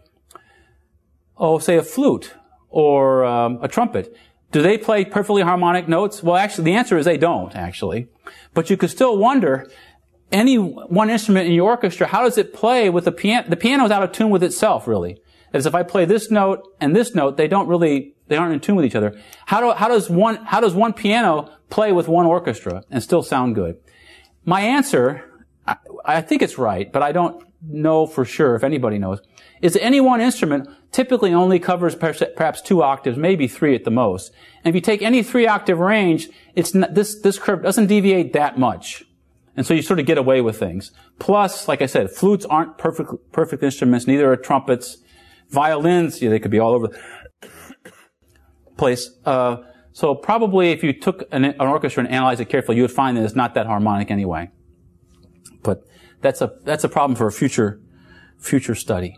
oh, say a flute, or um, a trumpet? Do they play perfectly harmonic notes? Well, actually, the answer is they don't, actually. But you could still wonder, any one instrument in your orchestra, how does it play with the piano? The piano is out of tune with itself, really. That is, if I play this note and this note, they don't really, they aren't in tune with each other. How do, how does one, how does one piano play with one orchestra and still sound good? My answer, I, I think it's right, but I don't know for sure if anybody knows, is that any one instrument typically only covers perhaps two octaves, maybe three at the most. And if you take any three octave range, it's not, this, this curve doesn't deviate that much. And so you sort of get away with things. Plus, like I said, flutes aren't perfect, perfect instruments, neither are trumpets. Violins, yeah, they could be all over the place. Uh, so probably if you took an, an orchestra and analyzed it carefully, you would find that it's not that harmonic anyway. But that's a, that's a problem for a future, future study.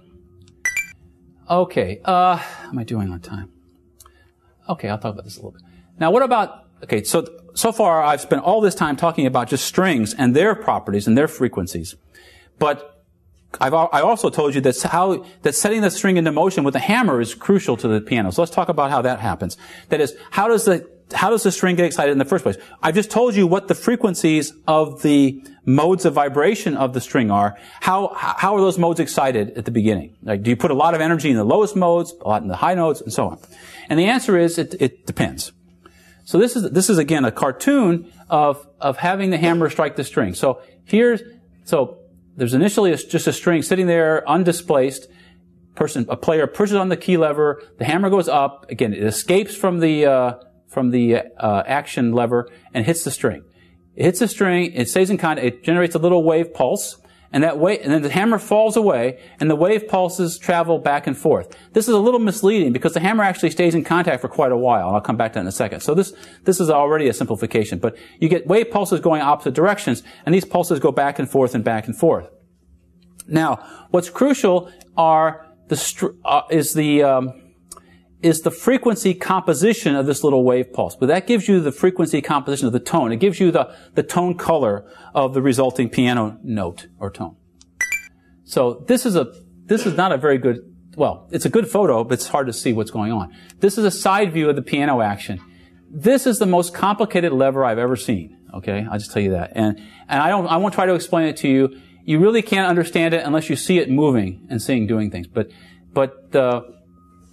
Okay, uh, how am I doing on time? Okay, I'll talk about this a little bit. Now, what about, okay, so, so far I've spent all this time talking about just strings and their properties and their frequencies. But I've, I also told you that how, that setting the string into motion with a hammer is crucial to the piano. So let's talk about how that happens. That is, how does the, how does the string get excited in the first place? I've just told you what the frequencies of the modes of vibration of the string are. How, how are those modes excited at the beginning? Like, do you put a lot of energy in the lowest modes, a lot in the high notes, and so on? And the answer is, it, it depends. So this is, this is again a cartoon of, of having the hammer strike the string. So here's, so there's initially a, just a string sitting there undisplaced. Person, a player pushes on the key lever, the hammer goes up, again, it escapes from the, uh, from the uh, action lever and hits the string. It hits the string, it stays in contact, it generates a little wave pulse, and that wave, and then the hammer falls away, and the wave pulses travel back and forth. This is a little misleading because the hammer actually stays in contact for quite a while, and I'll come back to that in a second. So this, this is already a simplification, but you get wave pulses going opposite directions, and these pulses go back and forth and back and forth. Now, what's crucial are the, str- uh, is the, um, is the frequency composition of this little wave pulse. But that gives you the frequency composition of the tone. It gives you the, the tone color of the resulting piano note or tone. So this is a, this is not a very good, well, it's a good photo, but it's hard to see what's going on. This is a side view of the piano action. This is the most complicated lever I've ever seen. Okay? I'll just tell you that. And, and I don't, I won't try to explain it to you. You really can't understand it unless you see it moving and seeing, doing things. But, but, uh,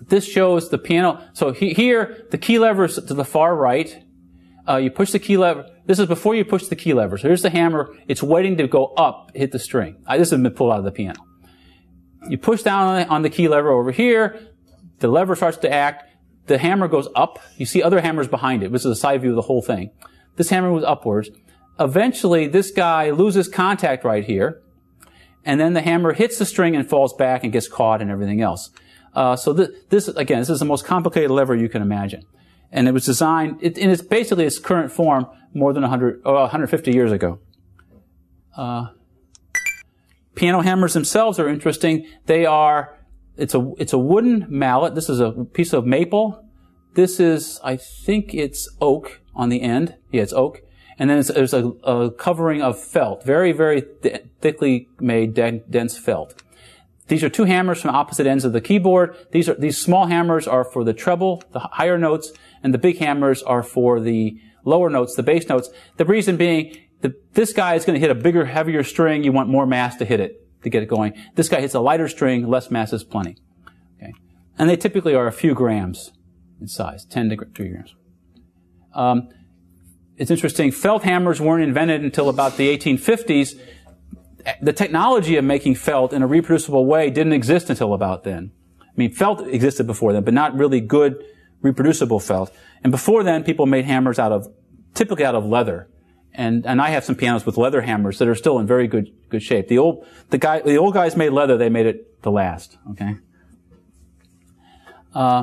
this shows the piano. So he, here, the key lever is to the far right. Uh, you push the key lever. This is before you push the key lever. So here's the hammer. It's waiting to go up, hit the string. Uh, this has been pulled out of the piano. You push down on the, on the key lever over here. The lever starts to act. The hammer goes up. You see other hammers behind it. This is a side view of the whole thing. This hammer moves upwards. Eventually, this guy loses contact right here. And then the hammer hits the string and falls back and gets caught and everything else. Uh, so th- this, again, this is the most complicated lever you can imagine. And it was designed, it, in its basically its current form, more than one hundred, or one hundred fifty years ago. Uh, piano hammers themselves are interesting. They are, it's a, it's a wooden mallet. This is a piece of maple. This is, I think it's oak on the end. Yeah, it's oak. And then it's, there's a, a covering of felt, very, very th- thickly made, de- dense felt. These are two hammers from opposite ends of the keyboard. These are, these small hammers are for the treble, the higher notes, and the big hammers are for the lower notes, the bass notes. The reason being, the, this guy is going to hit a bigger, heavier string. You want more mass to hit it, to get it going. This guy hits a lighter string, less mass is plenty. Okay. And they typically are a few grams in size, ten to three grams. Um, it's interesting, felt hammers weren't invented until about the eighteen fifties. The technology of making felt in a reproducible way didn't exist until about then. I mean, felt existed before then, but not really good reproducible felt. And before then, people made hammers out of, typically out of leather. And, and I have some pianos with leather hammers that are still in very good, good shape. The old, the guy, the old guys made leather, they made it to last, okay? Uh,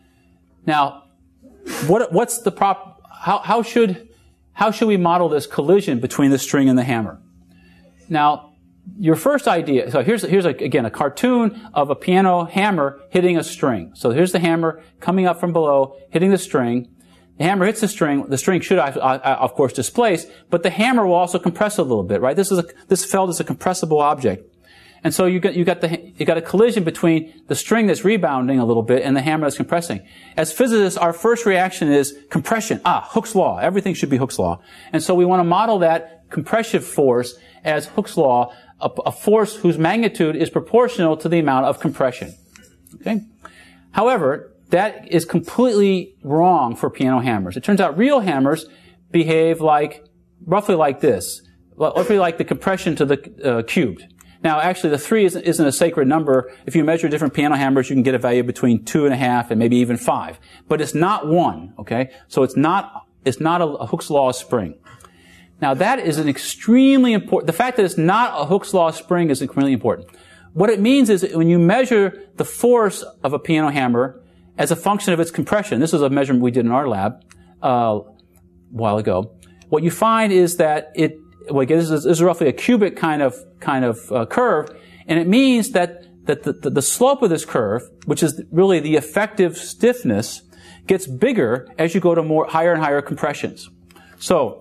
now, what, what's the prop, how, how should, how should we model this collision between the string and the hammer? Now, your first idea, so here's, here's a, again, a cartoon of a piano hammer hitting a string. So here's the hammer coming up from below, hitting the string. The hammer hits the string. The string should, of course, displace, but the hammer will also compress a little bit, right? This is a, this felt is a compressible object. And so you got, you got the, you got a collision between the string that's rebounding a little bit and the hammer that's compressing. As physicists, our first reaction is compression. Ah, Hooke's law. Everything should be Hooke's law. And so we want to model that compressive force as Hooke's law, a, a force whose magnitude is proportional to the amount of compression. Okay? However, that is completely wrong for piano hammers. It turns out real hammers behave like, roughly like this. Roughly like the compression to the uh, cubed. Now, actually, the three isn't, isn't a sacred number. If you measure different piano hammers, you can get a value between two and a half and maybe even five. But it's not one, okay? So it's not, it's not a, a Hooke's law spring. Now, that is an extremely important, the fact that it's not a Hooke's law spring is extremely important. What it means is that when you measure the force of a piano hammer as a function of its compression, this is a measurement we did in our lab, uh, a while ago, what you find is that it, well, again, this is, this is roughly a cubic kind of kind of uh, curve, and it means that that the, the, the slope of this curve, which is really the effective stiffness, gets bigger as you go to more higher and higher compressions. So,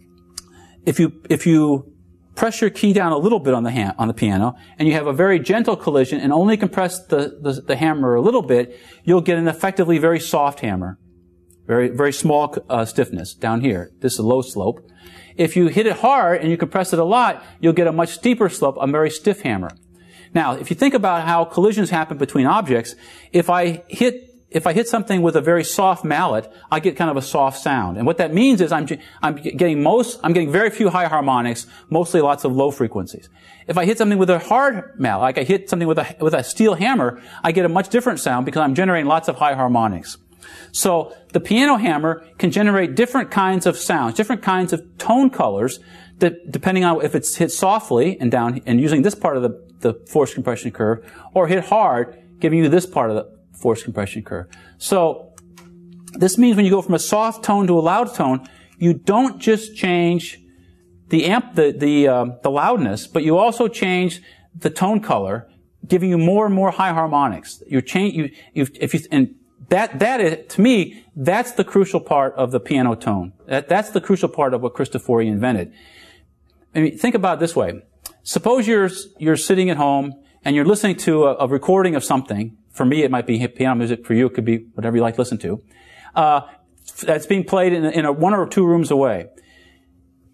if you if you press your key down a little bit on the hand, on the piano, and you have a very gentle collision and only compress the, the the hammer a little bit, you'll get an effectively very soft hammer, very very small uh, stiffness down here. This is a low slope. If you hit it hard and you compress it a lot, you'll get a much steeper slope, a very stiff hammer. Now, if you think about how collisions happen between objects, if I hit if I hit something with a very soft mallet, I get kind of a soft sound. And what that means is I'm I'm getting most I'm getting very few high harmonics, mostly lots of low frequencies. If I hit something with a hard mallet, like I hit something with a with a steel hammer, I get a much different sound because I'm generating lots of high harmonics. So the piano hammer can generate different kinds of sounds, different kinds of tone colors, that depending on if it's hit softly and down and using this part of the, the force compression curve, or hit hard, giving you this part of the force compression curve. So this means when you go from a soft tone to a loud tone, you don't just change the amp, the the um, the loudness, but you also change the tone color, giving you more and more high harmonics. You change you you if you and That, that is, to me, that's the crucial part of the piano tone. That, that's the crucial part of what Cristofori invented. I mean, think about it this way. Suppose you're, you're sitting at home and you're listening to a, a recording of something. For me, it might be piano music. For you, it could be whatever you like to listen to. Uh, that's being played in, in a, one or two rooms away.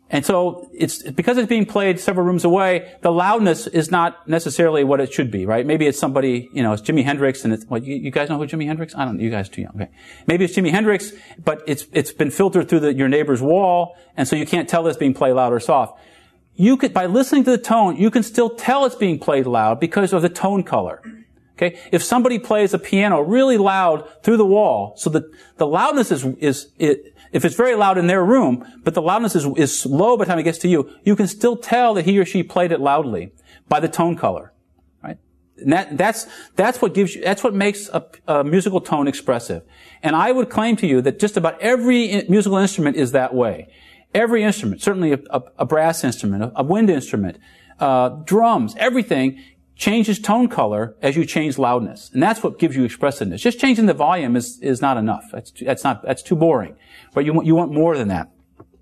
And so it's, because it's being played several rooms away, the loudness is not necessarily what it should be, right? Maybe it's somebody, you know, it's Jimi Hendrix and it's, what, you, you guys know who Jimi Hendrix? I don't know, you guys are too young, okay. Maybe it's Jimi Hendrix, but it's, it's been filtered through the, your neighbor's wall, and so you can't tell it's being played loud or soft. You could, by listening to the tone, you can still tell it's being played loud because of the tone color. Okay? If somebody plays a piano really loud through the wall, so that the loudness is, is, it, if it's very loud in their room, but the loudness is, is low by the time it gets to you, you can still tell that he or she played it loudly by the tone color. Right? And that, that's, that's what gives you, that's what makes a, a musical tone expressive. And I would claim to you that just about every musical instrument is that way. Every instrument, certainly a, a, a brass instrument, a, a wind instrument, uh, drums, everything changes tone color as you change loudness. And that's what gives you expressiveness. Just changing the volume is, is not enough. That's too, that's not, that's too boring. But you want, you want more than that.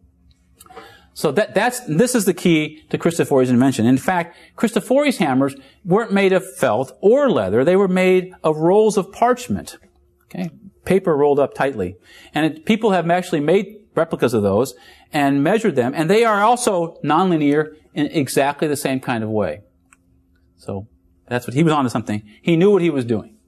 So that, that's, this is the key to Cristofori's invention. In fact, Cristofori's hammers weren't made of felt or leather. They were made of rolls of parchment. Okay? Paper rolled up tightly. And it, people have actually made replicas of those and measured them. And they are also nonlinear in exactly the same kind of way. So that's what he was onto something. He knew what he was doing.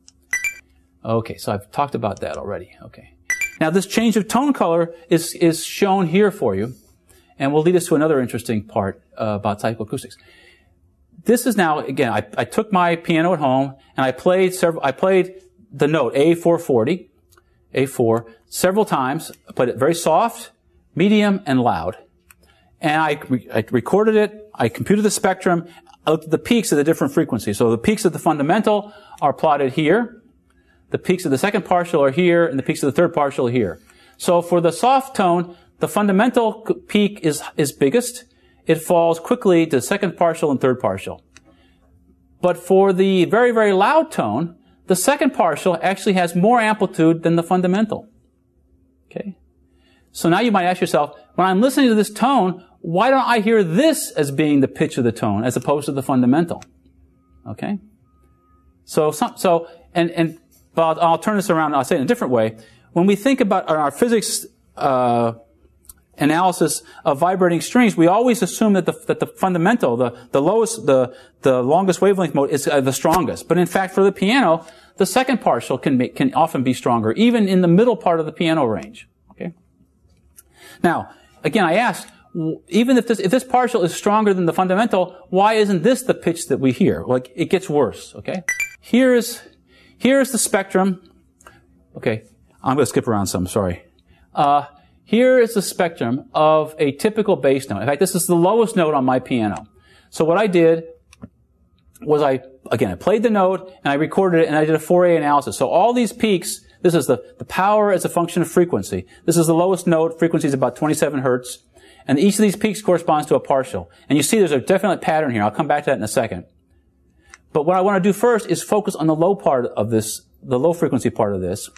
Okay, so I've talked about that already. Okay. Now this change of tone color is is shown here for you, and will lead us to another interesting part uh, about psychoacoustics. This is now, again, I, I took my piano at home and I played several. I played the note A four forty, A four, several times. I played it very soft, medium, and loud. And I, re- I recorded it. I computed the spectrum. I looked at the peaks of the different frequencies. So the peaks of the fundamental are plotted here. The peaks of the second partial are here, and the peaks of the third partial are here. So for the soft tone, the fundamental peak is, is biggest. It falls quickly to the second partial and third partial. But for the very, very loud tone, the second partial actually has more amplitude than the fundamental. Okay? So now you might ask yourself, when I'm listening to this tone, why don't I hear this as being the pitch of the tone as opposed to the fundamental? Okay? So, some, so, and, and, but I'll, I'll turn this around and I'll say it in a different way. When we think about our physics, uh, analysis of vibrating strings, we always assume that the, that the fundamental, the, the lowest, the, the longest wavelength mode is uh, the strongest. But in fact, for the piano, the second partial can make, can often be stronger, even in the middle part of the piano range. Okay? Now, again, I asked, even if this, if this partial is stronger than the fundamental, why isn't this the pitch that we hear? Like, it gets worse, okay? Here's, here's the spectrum. Okay, I'm gonna skip around some, sorry. Uh, here is the spectrum of a typical bass note. In fact, this is the lowest note on my piano. So what I did was I, again, I played the note and I recorded it and I did a Fourier analysis. So all these peaks, this is the, the power as a function of frequency. This is the lowest note, frequency is about twenty-seven hertz. And each of these peaks corresponds to a partial. And you see there's a definite pattern here. I'll come back to that in a second. But what I want to do first is focus on the low part of this, the low frequency part of this.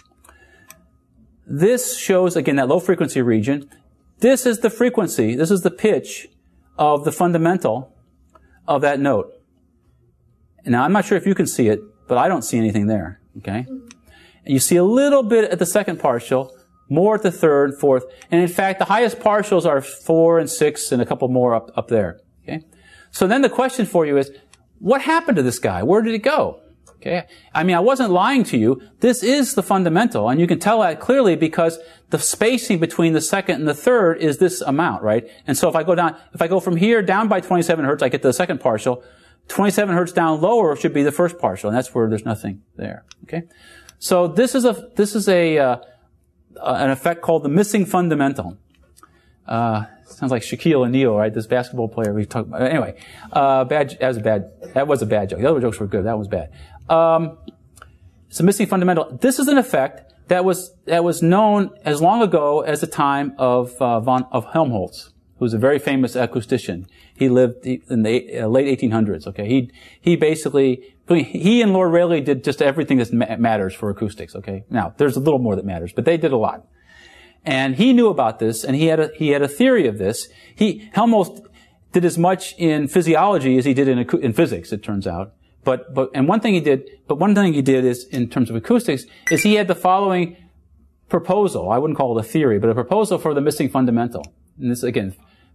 This shows, again, that low frequency region. This is the frequency, this is the pitch of the fundamental of that note. Now, I'm not sure if you can see it, but I don't see anything there, okay? And you see a little bit at the second partial, more at the third, fourth, and in fact, the highest partials are four and six and a couple more up, up there, okay? So then the question for you is, what happened to this guy? Where did it go? Okay? I mean, I wasn't lying to you. This is the fundamental, and you can tell that clearly because the spacing between the second and the third is this amount, right? And so if I go down, if I go from here down by twenty-seven hertz, I get to the second partial. twenty-seven hertz down lower should be the first partial, and that's where there's nothing there. Okay? So this is a, this is a, uh, an effect called the missing fundamental. Uh, sounds like Shaquille O'Neal, right? This basketball player we talked about. Anyway, uh, bad, that was a bad, that was a bad joke. The other jokes were good. That was bad. Um, it's a missing fundamental. This is an effect that was, that was known as long ago as the time of, uh, von, of Helmholtz, who was a very famous acoustician. He lived in the uh, late eighteen hundreds, okay? He, he basically, he and Lord Rayleigh did just everything that ma- matters for acoustics, okay? Now, there's a little more that matters, but they did a lot. And he knew about this, and he had a, he had a theory of this. He, Helmholtz did as much in physiology as he did in, in physics, it turns out. But, but, and one thing he did, but one thing he did is, in terms of acoustics, is he had the following proposal. I wouldn't call it a theory, but a proposal for the missing fundamental. And this, again,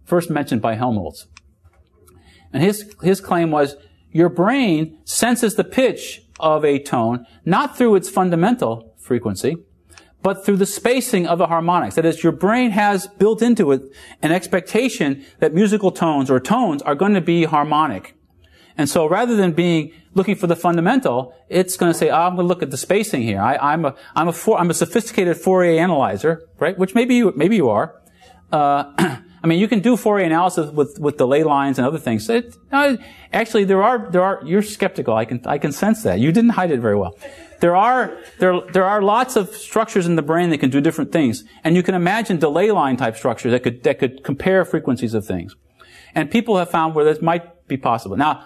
first mentioned by Helmholtz. And his, his claim was, your brain senses the pitch of a tone not through its fundamental frequency, but through the spacing of the harmonics. That is, your brain has built into it an expectation that musical tones or tones are going to be harmonic. And so rather than being looking for the fundamental, it's going to say, oh, I'm going to look at the spacing here. I, I'm a, I'm a, for, I'm a sophisticated Fourier analyzer, right? Which maybe you, maybe you are. Uh, I mean, you can do Fourier analysis with, with delay lines and other things. It, uh, actually, there are, there are, you're skeptical. I can, I can sense that. You didn't hide it very well. There are, there, there are lots of structures in the brain that can do different things. And you can imagine delay line type structures that could, that could compare frequencies of things. And people have found where this might be possible. Now,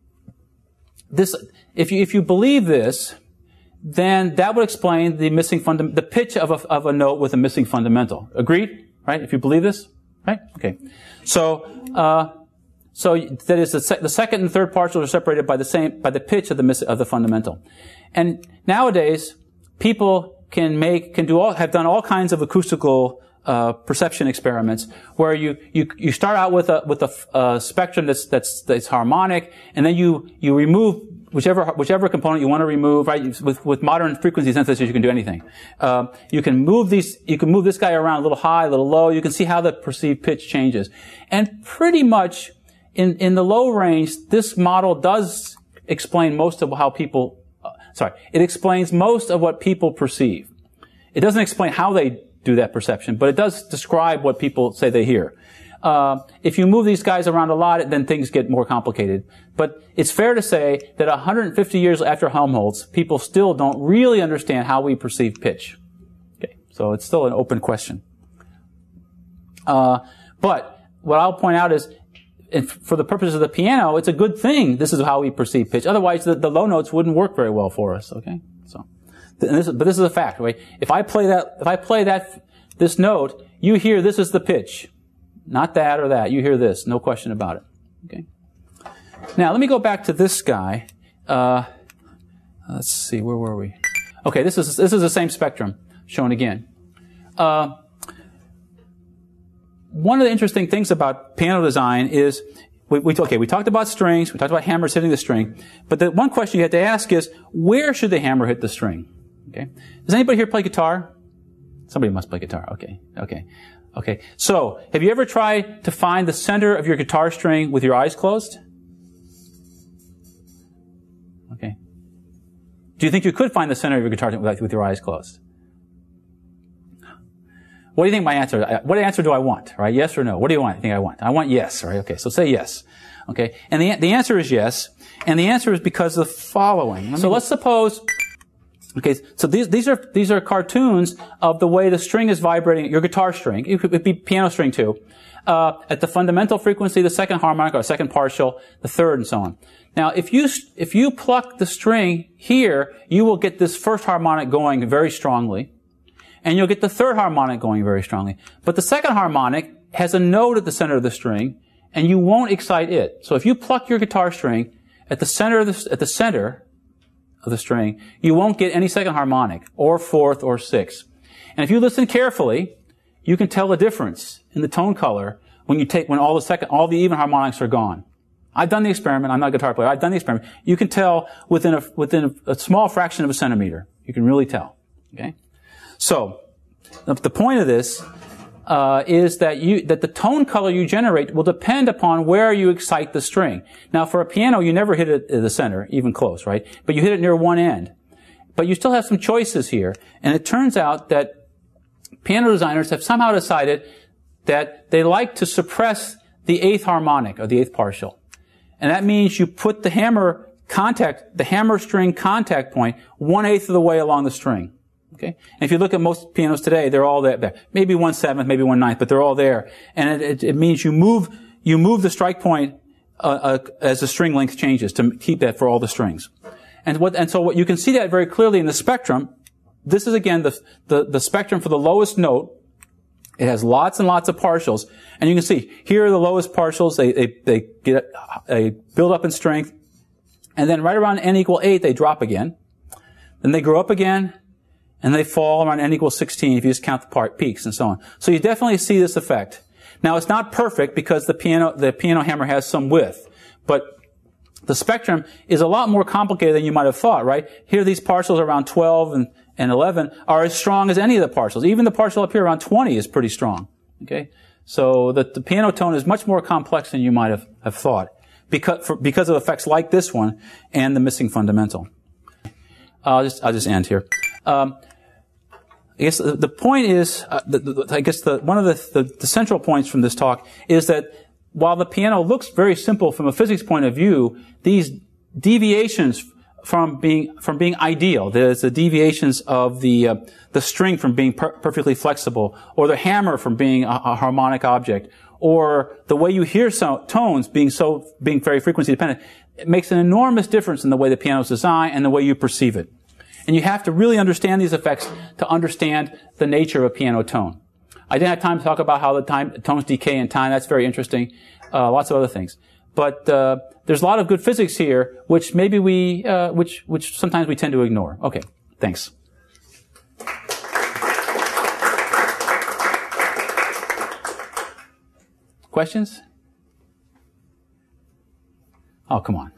this, if you, if you believe this, then that would explain the missing fundam- the pitch of a, of a note with a missing fundamental. Agreed? Right? If you believe this? Right? Okay. So, uh, so that is the, se- the second and third partials are separated by the same, by the pitch of the miss- of the fundamental. And nowadays, people can make, can do all, have done all kinds of acoustical, uh, perception experiments where you, you, you start out with a, with a, a spectrum that's, that's, that's harmonic, and then you, you remove whichever, whichever component you want to remove, right? With, with modern frequency synthesis, you can do anything. Um, you can move these, you can move this guy around a little high, a little low. You can see how the perceived pitch changes. And pretty much in, in the low range, this model does explain most of how people, uh, sorry, it explains most of what people perceive. It doesn't explain how they do that perception, but it does describe what people say they hear. Uh, if you move these guys around a lot, then things get more complicated. But it's fair to say that one hundred fifty years after Helmholtz, people still don't really understand how we perceive pitch. Okay, so it's still an open question. Uh, but what I'll point out is, if, for the purpose of the piano, it's a good thing this is how we perceive pitch. Otherwise, the, the low notes wouldn't work very well for us. Okay, so, and this, but this is a fact, right? If I play that, if I play that, this note, you hear this is the pitch. Not that or that. You hear this. No question about it. Okay. Now, let me go back to this guy. Uh, let's see. Where were we? Okay, this is, this is the same spectrum shown again. Uh, one of the interesting things about piano design is, we, we, okay, we talked about strings. We talked about hammers hitting the string. But the one question you have to ask is, where should the hammer hit the string? Okay. Does anybody here play guitar? Somebody must play guitar. Okay. Okay. Okay, so have you ever tried to find the center of your guitar string with your eyes closed? Okay. Do you think you could find the center of your guitar string with your eyes closed? What do you think my answer is? What answer do I want, right? Yes or no? What do you want? I think I want. I want yes, right? Okay, so say yes. Okay, and the, the answer is yes, and the answer is because of the following. So let's suppose... Okay, so these, these are, these are cartoons of the way the string is vibrating, your guitar string. It could be piano string too. Uh, at the fundamental frequency, the second harmonic, or second partial, the third, and so on. Now, if you, if you pluck the string here, you will get this first harmonic going very strongly. And you'll get the third harmonic going very strongly. But the second harmonic has a note at the center of the string, and you won't excite it. So if you pluck your guitar string at the center of the, at the center, of the string, you won't get any second harmonic, or fourth, or sixth. And if you listen carefully, you can tell the difference in the tone color when you take, when all the second, all the even harmonics are gone. I've done the experiment. I'm not a guitar player. I've done the experiment. You can tell within a, within a, a small fraction of a centimeter. You can really tell. Okay? So, the, the point of this, Uh, is that you, that the tone color you generate will depend upon where you excite the string. Now, for a piano, you never hit it at the center, even close, right? But you hit it near one end. But you still have some choices here. And it turns out that piano designers have somehow decided that they like to suppress the eighth harmonic, or the eighth partial. And that means you put the hammer contact, the hammer string contact point, one-eighth of the way along the string. Okay? And if you look at most pianos today, they're all there. Maybe one seventh, maybe one ninth, but they're all there. And it, it, it means you move, you move the strike point, uh, uh, as the string length changes to keep that for all the strings. And what, and so what you can see that very clearly in the spectrum. This is again the, the, the spectrum for the lowest note. It has lots and lots of partials. And you can see, here are the lowest partials. They, they, they get, they build up in strength. And then right around n equal eight, they drop again. Then they grow up again. And they fall around n equals sixteen if you just count the part peaks and so on. So you definitely see this effect. Now, it's not perfect because the piano, the piano hammer has some width, but the spectrum is a lot more complicated than you might have thought, right? Here, these partials around twelve and, and eleven are as strong as any of the partials. Even the partial up here around twenty is pretty strong, okay? So the, the piano tone is much more complex than you might have, have thought because, for, because of effects like this one and the missing fundamental. I'll just, I'll just end here. Um, I guess the, the point is, uh, the, the, I guess the, one of the, the, the central points from this talk is that while the piano looks very simple from a physics point of view, these deviations from being from being ideal, there's the deviations of the uh, the string from being per perfectly flexible, or the hammer from being a, a harmonic object, or the way you hear so, tones being so being very frequency dependent, it makes an enormous difference in the way the piano is designed and the way you perceive it. And you have to really understand these effects to understand the nature of a piano tone. I didn't have time to talk about how the time, tones decay in time. That's very interesting. Uh, lots of other things. But, uh, there's a lot of good physics here, which maybe we, uh, which, which sometimes we tend to ignore. Okay. Thanks. Questions? Oh, come on.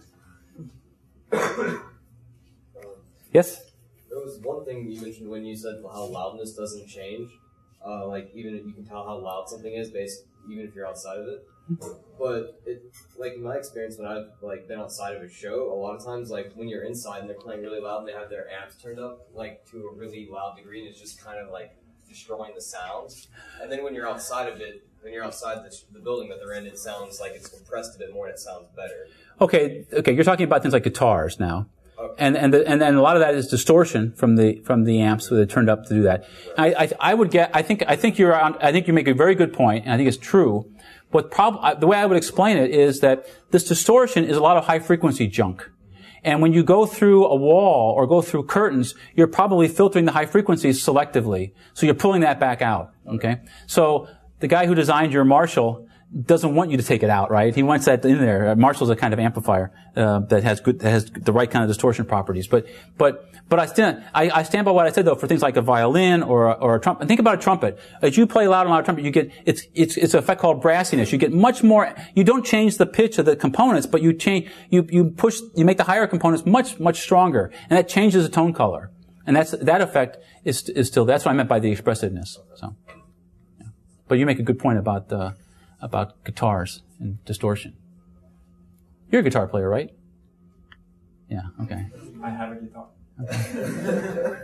Yes? There was one thing you mentioned when you said how loudness doesn't change. Uh, like, even if you can tell how loud something is based, even if you're outside of it. But, it, like, in my experience when I've, like, been outside of a show, a lot of times, like, when you're inside and they're playing really loud and they have their amps turned up, like, to a really loud degree, and it's just kind of, like, destroying the sounds. And then when you're outside of it, when you're outside the, the building that they're in, it sounds like it's compressed a bit more and it sounds better. Okay, okay, you're talking about things like guitars now. Okay. And and the, and then a lot of that is distortion from the from the amps that are turned up to do that. Right. I, I I would get I think I think you're on, I think you make a very good point, and I think it's true. What prob the way I would explain it is that this distortion is a lot of high frequency junk. And when you go through a wall or go through curtains, you're probably filtering the high frequencies selectively. So you're pulling that back out. Okay. So the guy who designed your Marshall doesn't want you to take it out, right? He wants that in there. Marshall's a kind of amplifier uh, that has good, that has the right kind of distortion properties. But, but, but I stand, I, I stand by what I said though for things like a violin or a, or a trumpet. Think about a trumpet. As you play loud and loud trumpet, you get it's it's it's an effect called brassiness. You get much more. You don't change the pitch of the components, but you change you you push you make the higher components much much stronger, and that changes the tone color. And that's that effect is is still that's what I meant by the expressiveness. So, yeah. But you make a good point about the. Uh, about guitars and distortion. You're a guitar player, right? Yeah, okay. I have a guitar. Okay.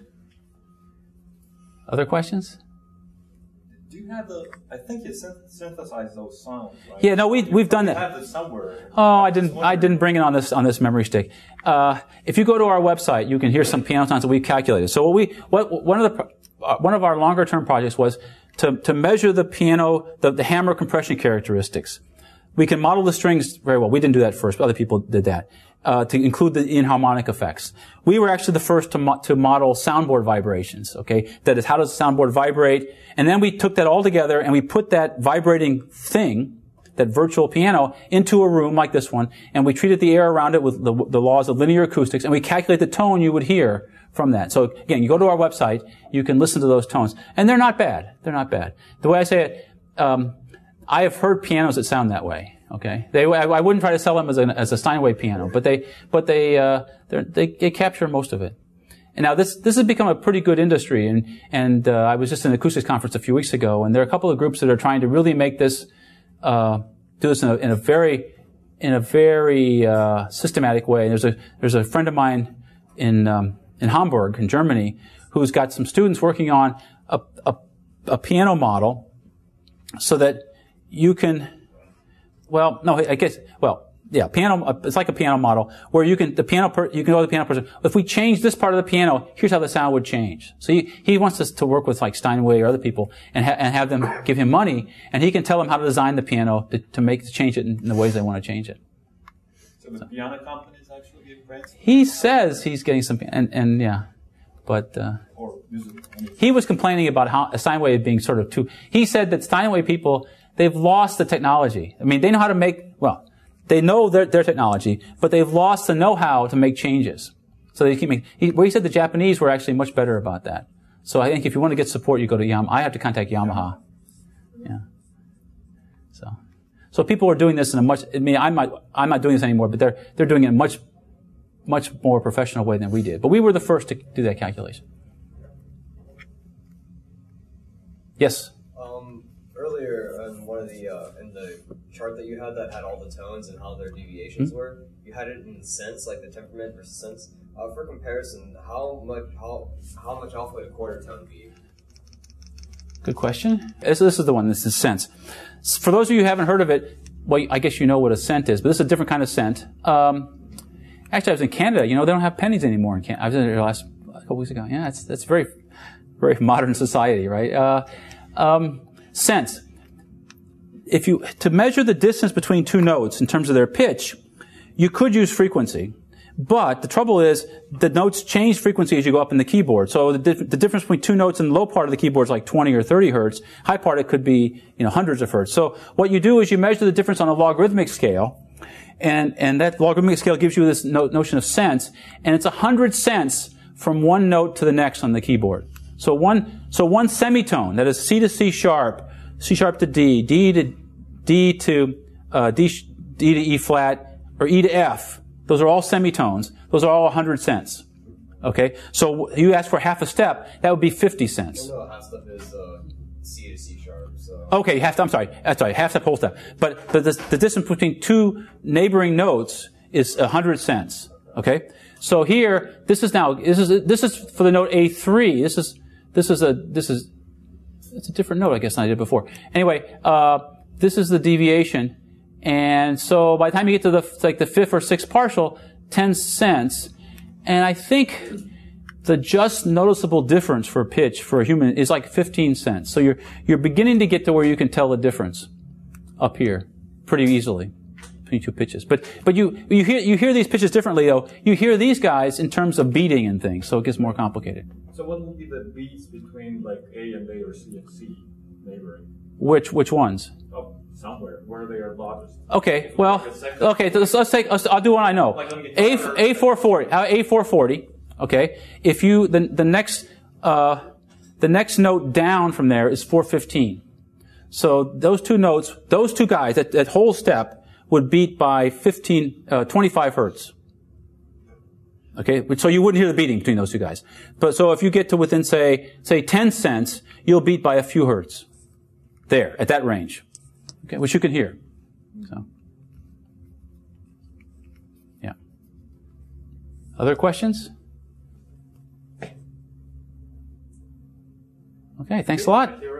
Other questions? Do you have the, I think you synthesize those sounds, right? Yeah, no, we, we've done that. You have this somewhere. Oh, I didn't, I didn't bring it on this, on this memory stick. Uh, if you go to our website, you can hear some piano sounds that we've calculated. So what we, what, one of the, uh, one of our longer term projects was to, to measure the piano, the, the hammer compression characteristics. We can model the strings very well. We didn't do that first, but other people did that. Uh, to include the inharmonic effects. We were actually the first to, mo to model soundboard vibrations, okay? That is, how does the soundboard vibrate? And then we took that all together and we put that vibrating thing, that virtual piano, into a room like this one, and we treated the air around it with the, the laws of linear acoustics, and we calculate the tone you would hear from that. So again, you go to our website, you can listen to those tones. And they're not bad. They're not bad. The way I say it, um, I have heard pianos that sound that way. Okay, they I, I wouldn't try to sell them as a as a Steinway piano, but they but they uh they they capture most of it. And now this this has become a pretty good industry. And and uh, I was just in an acoustics conference a few weeks ago, and there are a couple of groups that are trying to really make this uh do this in a, in a very in a very uh systematic way. There's a there's a friend of mine in um, in Hamburg in Germany who's got some students working on a a, a piano model so that you can. Well, no, I guess, well, yeah, piano, it's like a piano model where you can, the piano, per, you can go to the piano person. If we change this part of the piano, here's how the sound would change. So he, he wants us to work with like Steinway or other people and, ha, and have them give him money, and he can tell them how to design the piano to, to make, to change it in, in the ways they want to change it. So the so, piano companies actually give grants? He says he's getting some, and, and yeah, but, uh, or music, I mean. He was complaining about how Steinway being sort of too, he said that Steinway people, they've lost the technology. I mean, they know how to make, well, they know their, their technology, but they've lost the know-how to make changes. So they keep making, he, where he said the Japanese were actually much better about that. So I think if you want to get support, you go to Yamaha. I have to contact Yamaha. Yeah. So people are doing this in a much, I mean, I'm not, I'm not doing this anymore, but they're, they're doing it in a much, much more professional way than we did. But we were the first to do that calculation. Yes? Um, earlier in one of the, uh, in the chart that you had that had all the tones and how their deviations mm-hmm. were, you had it in cents, like the temperament versus cents. Uh, for comparison, how much, how, how much off would a quarter tone be? Good question. This, this is the one, this is cents. For those of you who haven't heard of it, well, I guess you know what a cent is, but this is a different kind of cent. Um, actually, I was in Canada. You know, they don't have pennies anymore in Canada. I was there last a couple weeks ago. Yeah, that's that's very, very modern society, right? Uh, um, cents. If you to measure the distance between two notes in terms of their pitch, you could use frequency. But the trouble is, the notes change frequency as you go up in the keyboard. So the, dif- the difference between two notes in the low part of the keyboard is like twenty or thirty hertz. High part, it could be, you know, hundreds of hertz. So what you do is you measure the difference on a logarithmic scale, and, and that logarithmic scale gives you this no- notion of cents, and it's a hundred cents from one note to the next on the keyboard. So one, so one semitone, that is C to C sharp, C sharp to D, D to D to, uh, D, D to E flat, or E to F. Those are all semitones. Those are all one hundred cents. Okay? So you ask for half a step, that would be fifty cents. Well, no, half step is uh, C to C sharp. So. Okay, half step, I'm sorry. That's sorry, half step, whole step. But the, the, the distance between two neighboring notes is one hundred cents. Okay? So here, this is now, this is, this is for the note A three. This is, this is a, this is, it's a different note, I guess, than I did before. Anyway, uh, this is the deviation. And so by the time you get to the like the fifth or sixth partial, ten cents. And I think the just noticeable difference for pitch for a human is like fifteen cents. So you're you're beginning to get to where you can tell the difference up here pretty easily between two pitches. But but you you hear you hear these pitches differently though. You hear these guys in terms of beating and things, so it gets more complicated. So what would be the beats between like A and A or C and C neighboring? Which which ones? Oh. Somewhere where they are largest. Okay, well, okay. So let's, let's take. Let's, I'll do one I know. A A four forty. A four forty. Okay. If you the the next uh, the next note down from there is four fifteen. So those two notes, those two guys, that, that whole step would beat by fifteen, uh, twenty-five hertz. Okay. So you wouldn't hear the beating between those two guys. But so if you get to within say say ten cents, you'll beat by a few hertz. There at that range. Okay, which you can hear. So, yeah. Other questions? Okay, thanks a lot.